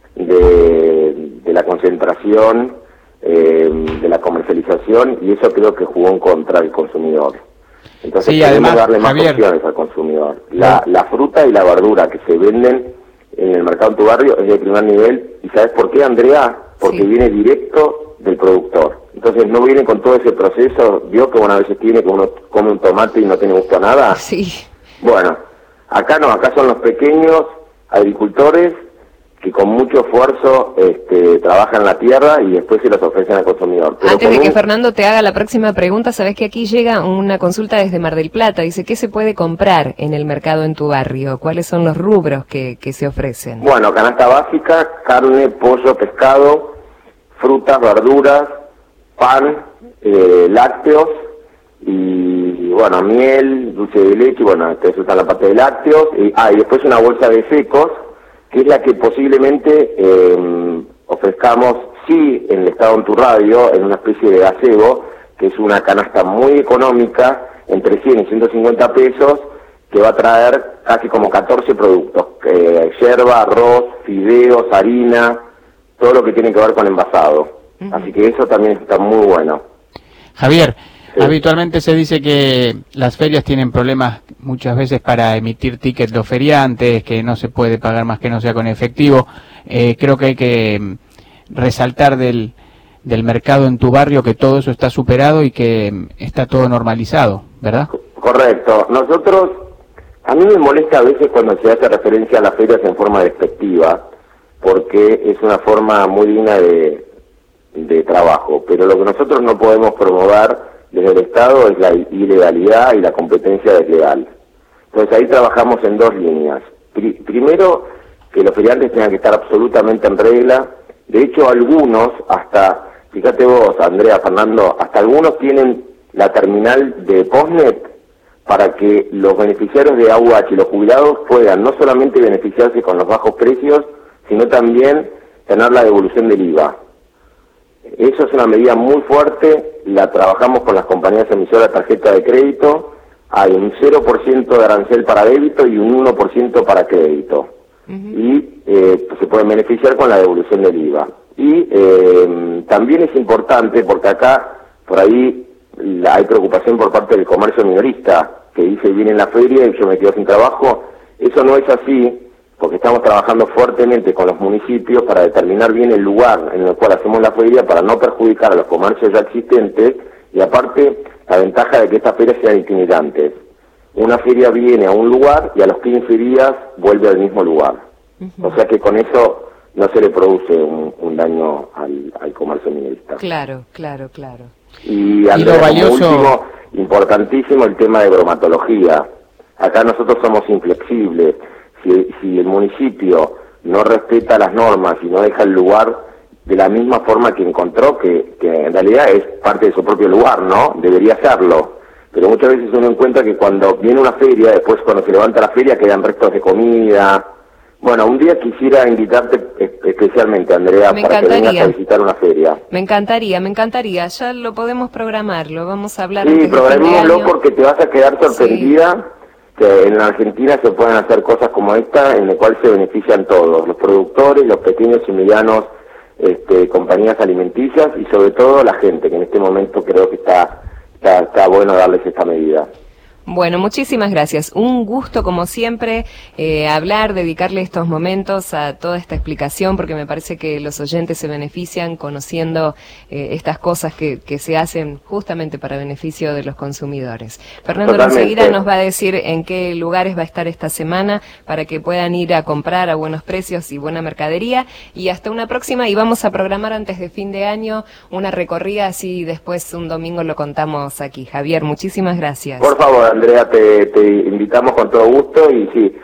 Speaker 16: de, de la concentración, eh, de la comercialización, y eso creo que jugó en contra del consumidor. Entonces
Speaker 3: Sí,
Speaker 16: queremos
Speaker 3: además,
Speaker 16: darle más
Speaker 3: Javier.
Speaker 16: opciones al consumidor. La, la fruta y la verdura que se venden en el mercado en tu barrio es de primer nivel. ¿Y sabes por qué, Andrea? Porque
Speaker 1: Sí.
Speaker 16: viene directo del productor. Entonces no viene con todo ese proceso. Vio que una vez tiene que uno come un tomate y no tiene gusto a nada.
Speaker 1: Sí.
Speaker 16: Bueno, acá no, acá son los pequeños agricultores que con mucho esfuerzo este, trabajan la tierra y después se los ofrecen al consumidor. Pero
Speaker 1: Antes
Speaker 16: con
Speaker 1: de que
Speaker 16: un-
Speaker 1: Fernando te haga la próxima pregunta, sabes que aquí llega una consulta desde Mar del Plata. Dice, ¿qué se puede comprar en el mercado en tu barrio? ¿Cuáles son los rubros que, que se ofrecen?
Speaker 16: Bueno, canasta básica, carne, pollo, pescado, frutas, verduras, pan, eh, lácteos y, bueno, miel, dulce de leche, y bueno, eso está en la parte de lácteos. Y, ah, y después una bolsa de secos, que es la que posiblemente eh, ofrezcamos, sí, en el Estado en tu Radio, en una especie de gazebo, que es una canasta muy económica, entre cien y ciento cincuenta pesos, que va a traer casi como catorce productos, eh, yerba, arroz, fideos, harina, todo lo que tiene que ver con envasado. Uh-huh. Así que eso también está muy bueno.
Speaker 3: Javier, sí. Habitualmente se dice que las ferias tienen problemas muchas veces para emitir tickets los feriantes, que no se puede pagar más que no sea con efectivo. Eh, creo que hay que resaltar del, del mercado en tu barrio que todo eso está superado y que está todo normalizado, ¿verdad?
Speaker 16: Correcto. Nosotros, a mí me molesta a veces cuando se hace referencia a las ferias en forma despectiva, porque es una forma muy digna de, de trabajo, pero lo que nosotros no podemos promover desde el Estado es la ilegalidad y la competencia desleal. Entonces ahí trabajamos en dos líneas. Pri- primero, que los feriantes tengan que estar absolutamente en regla. De hecho, algunos, hasta, fíjate vos, Andrea, Fernando, hasta algunos tienen la terminal de Postnet para que los beneficiarios de A U H y los jubilados puedan no solamente beneficiarse con los bajos precios, sino también tener la devolución del I V A. Eso es una medida muy fuerte, la trabajamos con las compañías emisoras de tarjeta de crédito, hay un cero por ciento de arancel para débito y un uno por ciento para crédito. Uh-huh. Y eh, se pueden beneficiar con la devolución del I V A. Y eh, también es importante, porque acá, por ahí, la, hay preocupación por parte del comercio minorista, que dice, viene en la feria y yo me quedo sin trabajo. Eso no es así, porque estamos trabajando fuertemente con los municipios para determinar bien el lugar en el cual hacemos la feria para no perjudicar a los comercios ya existentes y aparte la ventaja de que estas ferias sean itinerantes. Una feria viene a un lugar y a los quince días vuelve al mismo lugar. Uh-huh. O sea que con eso no se le produce un, un daño al, al comercio minorista.
Speaker 1: Claro, claro, claro.
Speaker 16: Y, Andrea,
Speaker 3: y lo valioso...
Speaker 16: como último, importantísimo el tema de bromatología. Acá nosotros somos inflexibles. Si, si el municipio no respeta las normas y no deja el lugar de la misma forma que encontró, que, que en realidad es parte de su propio lugar, ¿no? Debería hacerlo. Pero muchas veces uno encuentra que cuando viene una feria, después cuando se levanta la feria quedan restos de comida. Bueno, un día quisiera invitarte especialmente, Andrea,
Speaker 1: me
Speaker 16: para
Speaker 1: encantaría.
Speaker 16: que vengas a visitar una feria.
Speaker 1: Me encantaría, me encantaría. Ya lo podemos programar, lo vamos a hablar.
Speaker 16: Sí, programémoslo porque te vas a quedar sorprendida. Sí. Que en la Argentina se pueden hacer cosas como esta, en la cual se benefician todos, los productores, los pequeños y medianos este, compañías alimenticias y sobre todo la gente, que en este momento creo que está, está, está bueno darles esta medida.
Speaker 1: Bueno, muchísimas gracias. Un gusto, como siempre, eh, hablar, dedicarle estos momentos a toda esta explicación, porque me parece que los oyentes se benefician conociendo eh, estas cosas que, que se hacen justamente para beneficio de los consumidores. Fernando
Speaker 16: Totalmente.
Speaker 1: enseguida nos va a decir en qué lugares va a estar esta semana para que puedan ir a comprar a buenos precios y buena mercadería. Y hasta una próxima, y vamos a programar antes de fin de año una recorrida, así después un domingo lo contamos aquí. Javier, muchísimas gracias.
Speaker 16: Por favor, Andrea, te, te invitamos con todo gusto y sí,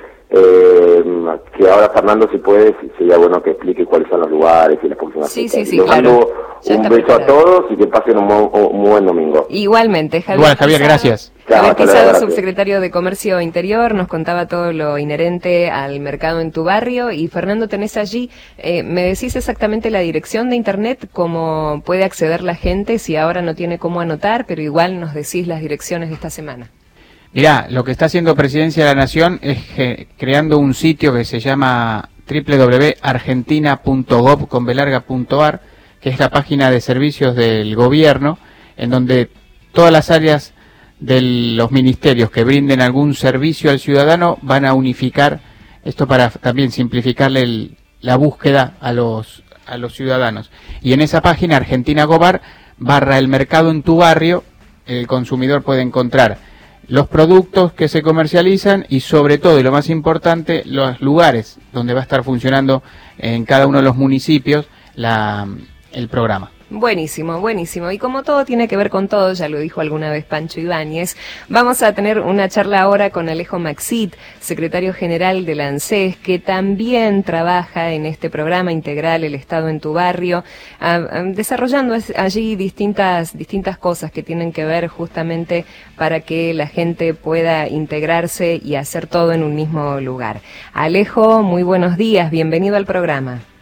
Speaker 16: eh, que ahora Fernando, si puede, sería bueno que explique cuáles son los lugares y las próximas
Speaker 1: Sí,
Speaker 16: citas.
Speaker 1: sí, sí,
Speaker 16: Les
Speaker 1: claro.
Speaker 16: mando
Speaker 1: Ya
Speaker 16: un
Speaker 1: está
Speaker 16: beso
Speaker 1: preparado.
Speaker 16: a todos y que pasen un, mu- un muy buen domingo.
Speaker 1: Igualmente, Javier.
Speaker 3: Igual, Javier,
Speaker 1: Pizarro.
Speaker 3: gracias.
Speaker 16: Chao,
Speaker 1: Javier
Speaker 16: hasta luego,
Speaker 1: Pizarro,
Speaker 16: gracias.
Speaker 1: subsecretario de Comercio Interior, nos contaba todo lo inherente al mercado en tu barrio. Y Fernando, tenés allí, eh, me decís exactamente la dirección de internet, cómo puede acceder la gente, si ahora no tiene cómo anotar, pero igual nos decís las direcciones de esta semana.
Speaker 3: Mirá, lo que está haciendo Presidencia de la Nación es eh, creando un sitio que se llama doble u doble u doble u punto argentina punto gov con b larga punto a r, que es la página de servicios del gobierno, en donde todas las áreas de los ministerios que brinden algún servicio al ciudadano van a unificar esto para también simplificarle el, la búsqueda a los a los ciudadanos. Y en esa página, Argentina Gobar, barra el mercado en tu barrio, el consumidor puede encontrar los productos que se comercializan y sobre todo, y lo más importante, los lugares donde va a estar funcionando en cada uno de los municipios la, el programa.
Speaker 1: Buenísimo, buenísimo. Y como todo tiene que ver con todo, ya lo dijo alguna vez Pancho Ibáñez, vamos a tener una charla ahora con Alejo Maxit, secretario general de la ANSES, que también trabaja en este programa integral El Estado en tu Barrio, a, a, desarrollando allí distintas, distintas cosas que tienen que ver justamente para que la gente pueda integrarse y hacer todo en un mismo lugar. Alejo, muy buenos días, bienvenido al programa.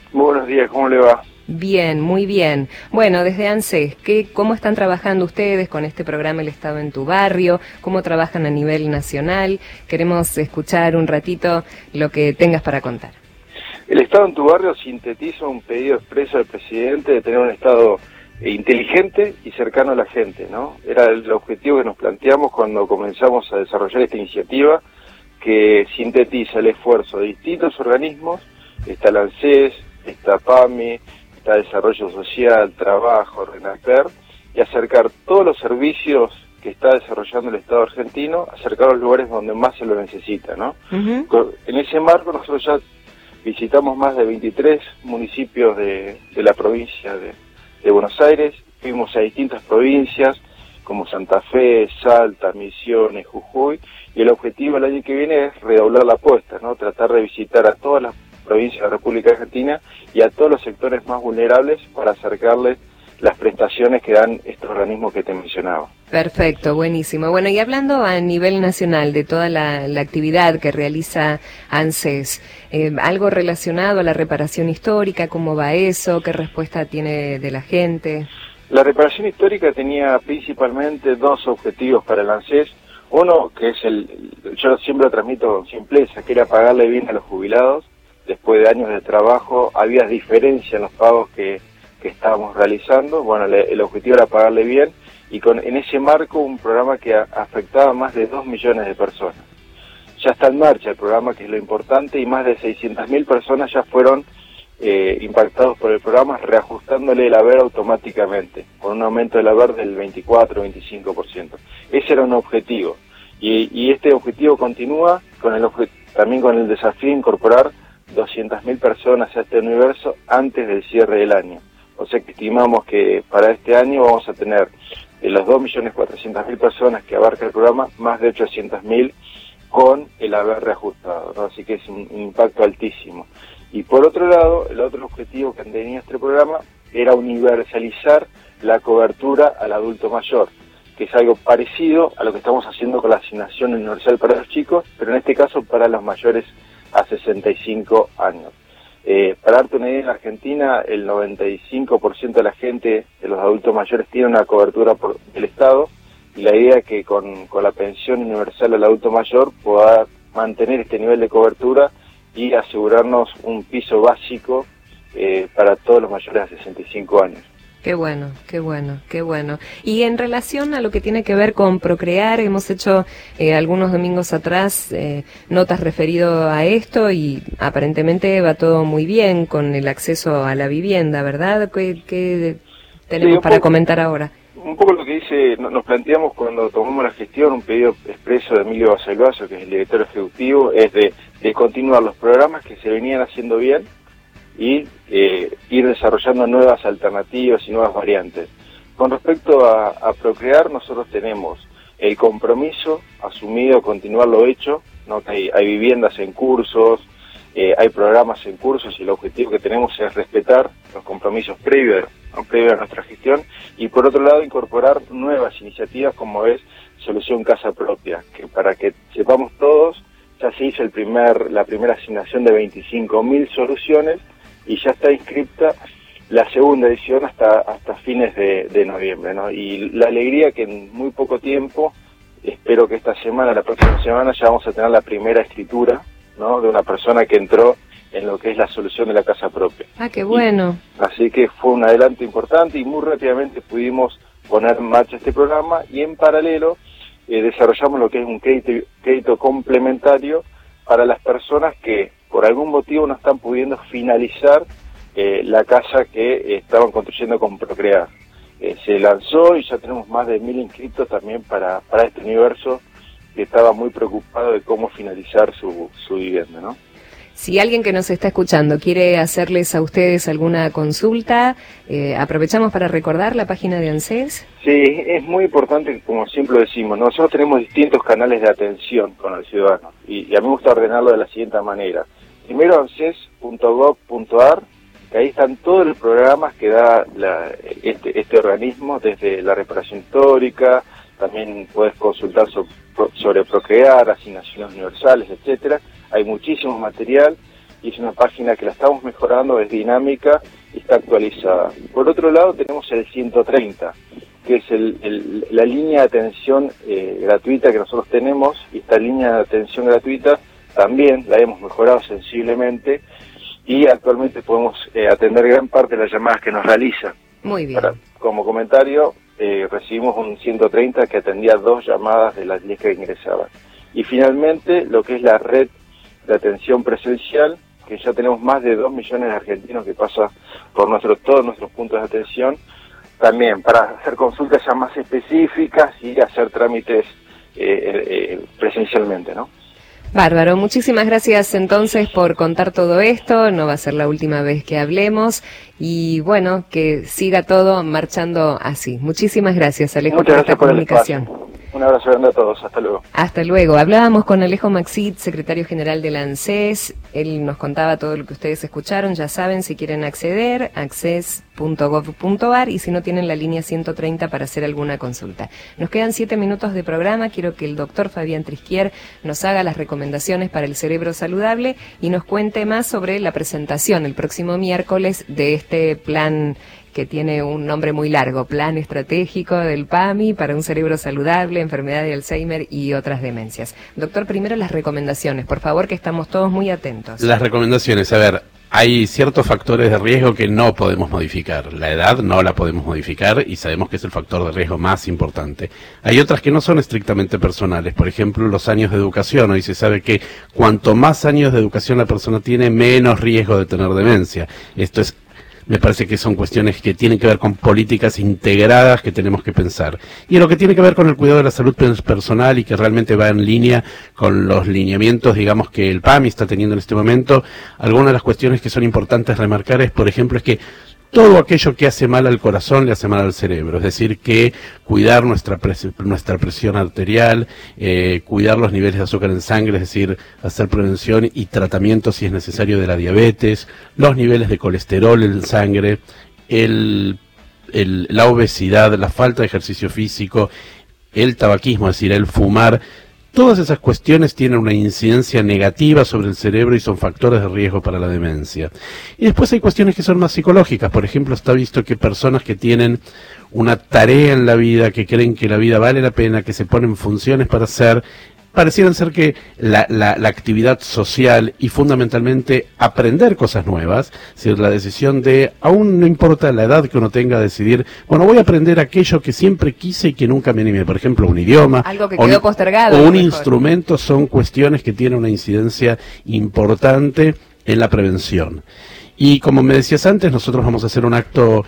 Speaker 17: Muy buenos días, ¿cómo le va?
Speaker 1: Bien, muy bien. Bueno, desde ANSES, ¿qué, ¿cómo están trabajando ustedes con este programa El Estado en tu Barrio? ¿Cómo trabajan a nivel nacional? Queremos escuchar un ratito lo que tengas para contar.
Speaker 17: El Estado en tu Barrio sintetiza un pedido expreso del presidente de tener un Estado inteligente y cercano a la gente, ¿no? Era el objetivo que nos planteamos cuando comenzamos a desarrollar esta iniciativa, que sintetiza el esfuerzo de distintos organismos. Está la ANSES, está PAMI, está Desarrollo Social, Trabajo, RENAPER, y acercar todos los servicios que está desarrollando el Estado argentino, acercar a los lugares donde más se lo necesita, ¿no? Uh-huh. En ese marco nosotros ya visitamos más de veintitrés municipios de, de la provincia de, de Buenos Aires, fuimos a distintas provincias como Santa Fe, Salta, Misiones, Jujuy, y el objetivo el año que viene es redoblar la apuesta, ¿no? Tratar de visitar a todas las provincias de la República Argentina y a todos los sectores más vulnerables para acercarles las prestaciones que dan estos organismos que te mencionaba.
Speaker 1: Perfecto, buenísimo. Bueno, y hablando a nivel nacional de toda la, la actividad que realiza ANSES, eh, algo relacionado a la reparación histórica, ¿cómo va eso? ¿Qué respuesta tiene de la gente?
Speaker 17: La reparación histórica tenía principalmente dos objetivos para el ANSES. Uno, que es el, yo siempre lo transmito con simpleza, que era pagarle bien a los jubilados. Después de años de trabajo había diferencia en los pagos que, que estábamos realizando. Bueno, le, el objetivo era pagarle bien, y con en ese marco un programa que a, afectaba a más de dos millones de personas. Ya está en marcha el programa, que es lo importante, y más de seiscientas mil personas ya fueron eh, impactados por el programa, reajustándole el haber automáticamente, con un aumento del haber del veinticuatro a veinticinco por ciento. Ese era un objetivo, y, y este objetivo continúa con el obje, también con el desafío de incorporar doscientas mil personas a este universo antes del cierre del año. O sea que estimamos que para este año vamos a tener de los dos millones cuatrocientas mil personas que abarca el programa, más de ochocientas mil con el haber reajustado, ¿no? Así que es un, un impacto altísimo. Y por otro lado, el otro objetivo que tenía este programa era universalizar la cobertura al adulto mayor, que es algo parecido a lo que estamos haciendo con la asignación universal para los chicos, pero en este caso para los mayores a sesenta y cinco años. Eh, para darte una idea, en Argentina el noventa y cinco por ciento de la gente, de los adultos mayores, tiene una cobertura por el Estado, y la idea es que con, con la pensión universal al adulto mayor pueda mantener este nivel de cobertura y asegurarnos un piso básico eh, para todos los mayores a sesenta y cinco años.
Speaker 1: Qué bueno, qué bueno, qué bueno. Y en relación a lo que tiene que ver con Procrear, hemos hecho eh, algunos domingos atrás eh, notas referido a esto, y aparentemente va todo muy bien con el acceso a la vivienda, ¿verdad? ¿Qué, qué tenemos sí, para poco, comentar ahora?
Speaker 17: Un poco lo que dice, nos planteamos cuando tomamos la gestión, un pedido expreso de Emilio Basalvazo, que es el director ejecutivo, es de, de continuar los programas que se venían haciendo bien y eh, ir desarrollando nuevas alternativas y nuevas variantes. Con respecto a, a Procrear, nosotros tenemos el compromiso asumido, continuar lo hecho, ¿no? Que hay, hay viviendas en cursos, eh, hay programas en cursos, y el objetivo que tenemos es respetar los compromisos previos, ¿no? previos a nuestra gestión, y por otro lado incorporar nuevas iniciativas como es Solución Casa Propia, que para que sepamos todos, ya se hizo el primer, la primera asignación de veinticinco mil soluciones, y ya está inscripta la segunda edición hasta hasta fines de, de noviembre, ¿no? Y la alegría que en muy poco tiempo, espero que esta semana, la próxima semana, ya vamos a tener la primera escritura, ¿no? De una persona que entró en lo que es la solución de la casa propia.
Speaker 1: Ah, qué bueno.
Speaker 17: Y, así que fue un adelanto importante, y muy rápidamente pudimos poner en marcha este programa, y en paralelo eh, desarrollamos lo que es un crédito, crédito complementario para las personas que por algún motivo no están pudiendo finalizar eh, la casa que eh, estaban construyendo con Procrear. Eh, se lanzó y ya tenemos más de mil inscritos también para, para este universo que estaba muy preocupado de cómo finalizar su, su vivienda, ¿no?
Speaker 1: Si alguien que nos está escuchando quiere hacerles a ustedes alguna consulta, eh, aprovechamos para recordar la página de ANSES.
Speaker 17: Sí, es muy importante, como siempre decimos, nosotros tenemos distintos canales de atención con el ciudadano, y, y a mí me gusta ordenarlo de la siguiente manera. Primero, anses punto gov punto ar, que ahí están todos los programas que da la, este, este organismo, desde la reparación histórica, también puedes consultar sobre, sobre Procrear, asignaciones universales, etcétera. Hay muchísimo material. y es una página que la estamos mejorando, es dinámica y está actualizada. Por otro lado tenemos el ciento treinta, que es el, el, la línea de atención eh, gratuita que nosotros tenemos, y esta línea de atención gratuita también la hemos mejorado sensiblemente y actualmente podemos eh, atender gran parte de las llamadas que nos realizan.
Speaker 1: Muy bien.
Speaker 17: Para, como comentario, eh, recibimos un ciento treinta que atendía dos llamadas de las diez que ingresaban. Y finalmente, lo que es la red de atención presencial, que ya tenemos más de dos millones de argentinos que pasan por nuestro, todos nuestros puntos de atención, también para hacer consultas ya más específicas y hacer trámites eh, eh, presencialmente, ¿no?
Speaker 1: Bárbaro, muchísimas gracias entonces por contar todo esto, no va a ser la última vez que hablemos y bueno, que siga todo marchando así. Muchísimas gracias, Alejo,
Speaker 17: Muchas
Speaker 1: por
Speaker 17: gracias
Speaker 1: esta
Speaker 17: por
Speaker 1: comunicación.
Speaker 17: El Un abrazo grande a todos, hasta luego.
Speaker 1: Hasta luego. Hablábamos con Alejo Maxit, secretario general del ANSES. Él nos contaba todo lo que ustedes escucharon. Ya saben, si quieren acceder, acces punto gov punto ar, y si no, tienen la línea ciento treinta para hacer alguna consulta. Nos quedan siete minutos de programa. Quiero que el doctor Fabián Trisquier nos haga las recomendaciones para el cerebro saludable y nos cuente más sobre la presentación el próximo miércoles de este plan que tiene un nombre muy largo, Plan Estratégico del PAMI para un cerebro saludable, enfermedad de Alzheimer y otras demencias. Doctor, primero las recomendaciones, por favor, que estamos todos muy atentos.
Speaker 2: Las recomendaciones, a ver, hay ciertos factores de riesgo que no podemos modificar. La edad no la podemos modificar y sabemos que es el factor de riesgo más importante. Hay otras que no son estrictamente personales, por ejemplo, los años de educación. Hoy se sabe que cuanto más años de educación la persona tiene, menos riesgo de tener demencia. Esto es Me parece que son cuestiones que tienen que ver con políticas integradas que tenemos que pensar. Y en lo que tiene que ver con el cuidado de la salud personal y que realmente va en línea con los lineamientos, digamos, que el PAMI está teniendo en este momento, algunas de las cuestiones que son importantes remarcar es, por ejemplo, es que todo aquello que hace mal al corazón le hace mal al cerebro, es decir, que cuidar nuestra presión, nuestra presión arterial, eh, cuidar los niveles de azúcar en sangre, es decir, hacer prevención y tratamiento si es necesario de la diabetes, los niveles de colesterol en sangre, el, el, la obesidad, la falta de ejercicio físico, el tabaquismo, es decir, el fumar. Todas esas cuestiones tienen una incidencia negativa sobre el cerebro y son factores de riesgo para la demencia. Y después hay cuestiones que son más psicológicas. Por ejemplo, está visto que personas que tienen una tarea en la vida, que creen que la vida vale la pena, que se ponen funciones para hacer, parecieran ser que la, la, la actividad social y fundamentalmente aprender cosas nuevas, es decir, la decisión de, aún no importa la edad que uno tenga, decidir, bueno, voy a aprender aquello que siempre quise y que nunca me animé, por ejemplo, un idioma,
Speaker 1: algo que quedó postergado,
Speaker 2: o un
Speaker 1: mejor.
Speaker 2: instrumento, son cuestiones que tienen una incidencia importante en la prevención. Y como me decías antes, nosotros vamos a hacer un acto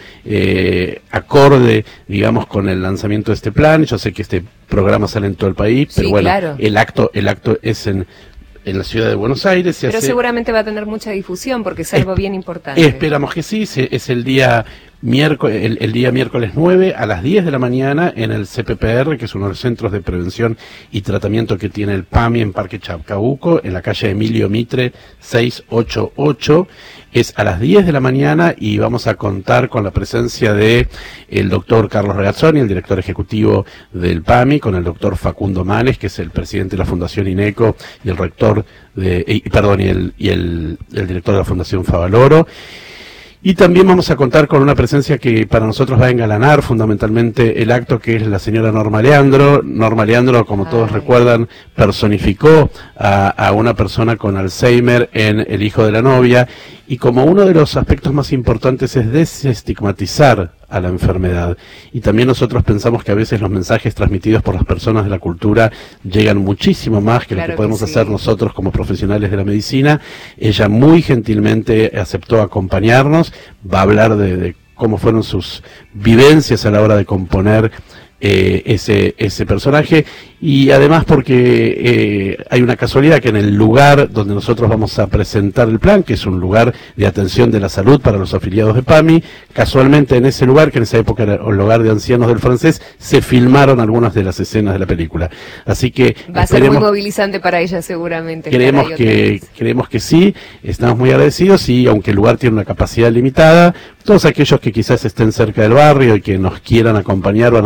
Speaker 2: eh, acorde, digamos, con el lanzamiento de este plan. Yo sé que este programa sale en todo el país, pero
Speaker 1: Sí,
Speaker 2: bueno,
Speaker 1: claro.
Speaker 2: el acto el acto es en, en la ciudad de Buenos Aires. Se
Speaker 1: Pero
Speaker 2: hace,
Speaker 1: seguramente va a tener mucha difusión porque es algo bien importante.
Speaker 2: Esperamos que sí, se, es el día miércoles, el, el día miércoles nueve a las diez de la mañana en el C P P R, que es uno de los centros de prevención y tratamiento que tiene el PAMI en Parque Chacabuco, en la calle Emilio Mitre seiscientos ochenta y ocho. Es a las diez de la mañana y vamos a contar con la presencia de el doctor Carlos Regazzoni, el director ejecutivo del PAMI, con el doctor Facundo Manes, que es el presidente de la Fundación INECO, y el rector de, y, perdón, y el, y el, el director de la Fundación Favaloro. Y también vamos a contar con una presencia que para nosotros va a engalanar fundamentalmente el acto, que es la señora Norma Leandro. Norma Leandro, como todos recuerdan, personificó a, a una persona con Alzheimer en El hijo de la novia, y como uno de los aspectos más importantes es desestigmatizar a la enfermedad. Y también nosotros pensamos que a veces los mensajes transmitidos por las personas de la cultura llegan muchísimo más que
Speaker 1: Claro
Speaker 2: lo que podemos
Speaker 1: que sí.
Speaker 2: hacer nosotros como profesionales de la medicina. Ella muy gentilmente aceptó acompañarnos, va a hablar de, de cómo fueron sus vivencias a la hora de componer eh, ese, ese personaje, y además porque eh, hay una casualidad que en el lugar donde nosotros vamos a presentar el plan, que es un lugar de atención de la salud para los afiliados de PAMI, casualmente en ese lugar, que en esa época era el hogar de ancianos del Francés, se filmaron algunas de las escenas de la película. Así que
Speaker 1: Va a ser muy
Speaker 2: esperemos,
Speaker 1: movilizante para ella seguramente.
Speaker 2: creemos
Speaker 1: estar ahí
Speaker 2: que,
Speaker 1: otra vez.
Speaker 2: creemos que sí, estamos muy agradecidos, y aunque el lugar tiene una capacidad limitada, todos aquellos que quizás estén cerca del barrio y que nos quieran acompañar van a ser bienvenidos.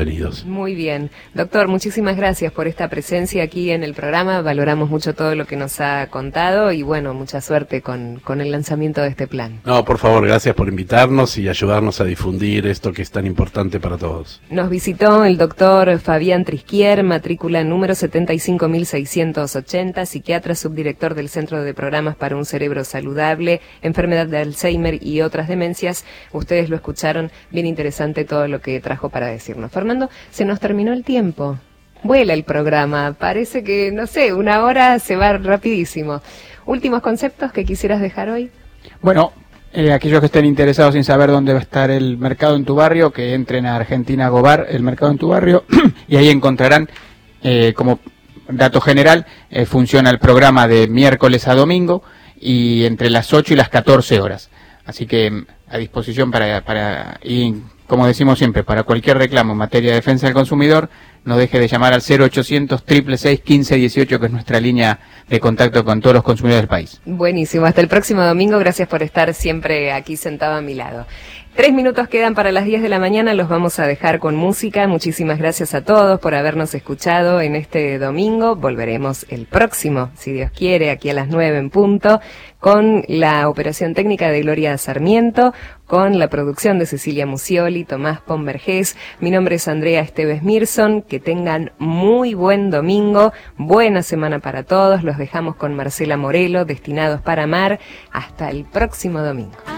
Speaker 2: bienvenidos.
Speaker 1: Muy bien. Doctor, muchísimas gracias por esta presencia aquí en el programa. Valoramos mucho todo lo que nos ha contado y bueno, mucha suerte con, con el lanzamiento de este plan.
Speaker 2: No, por favor, gracias por invitarnos y ayudarnos a difundir esto que es tan importante para todos.
Speaker 1: Nos visitó el doctor Fabián Trisquier, matrícula número setenta y cinco mil seiscientos ochenta, psiquiatra, subdirector del Centro de Programas para un Cerebro Saludable, enfermedad de Alzheimer y otras demencias. Ustedes lo escucharon, bien interesante todo lo que trajo para decirnos. Fernando, se nos terminó el tiempo. Vuela el programa, parece que, no sé, una hora se va rapidísimo. ¿Últimos conceptos que quisieras dejar hoy?
Speaker 3: Bueno, eh, aquellos que estén interesados en saber dónde va a estar el mercado en tu barrio, que entren a Argentina Gobar, el mercado en tu barrio, y ahí encontrarán, eh, como dato general, eh, funciona el programa de miércoles a domingo, y entre las ocho y las catorce horas. Así que a disposición para, para y como decimos siempre, para cualquier reclamo en materia de defensa del consumidor, no deje de llamar al cero ochocientos, seis seis seis, uno cinco uno ocho, que es nuestra línea de contacto con todos los consumidores del país.
Speaker 1: Buenísimo, hasta el próximo domingo, gracias por estar siempre aquí sentado a mi lado. Tres minutos quedan para las diez de la mañana, los vamos a dejar con música. Muchísimas gracias a todos por habernos escuchado en este domingo. Volveremos el próximo, si Dios quiere, aquí a las nueve en punto, con la operación técnica de Gloria Sarmiento, con la producción de Cecilia Musioli, Tomás Pombergés. Mi nombre es Andrea Esteves Mirson. Que tengan muy buen domingo, buena semana para todos. Los dejamos con Marcela Morelo, Destinados para Amar. Hasta el próximo domingo.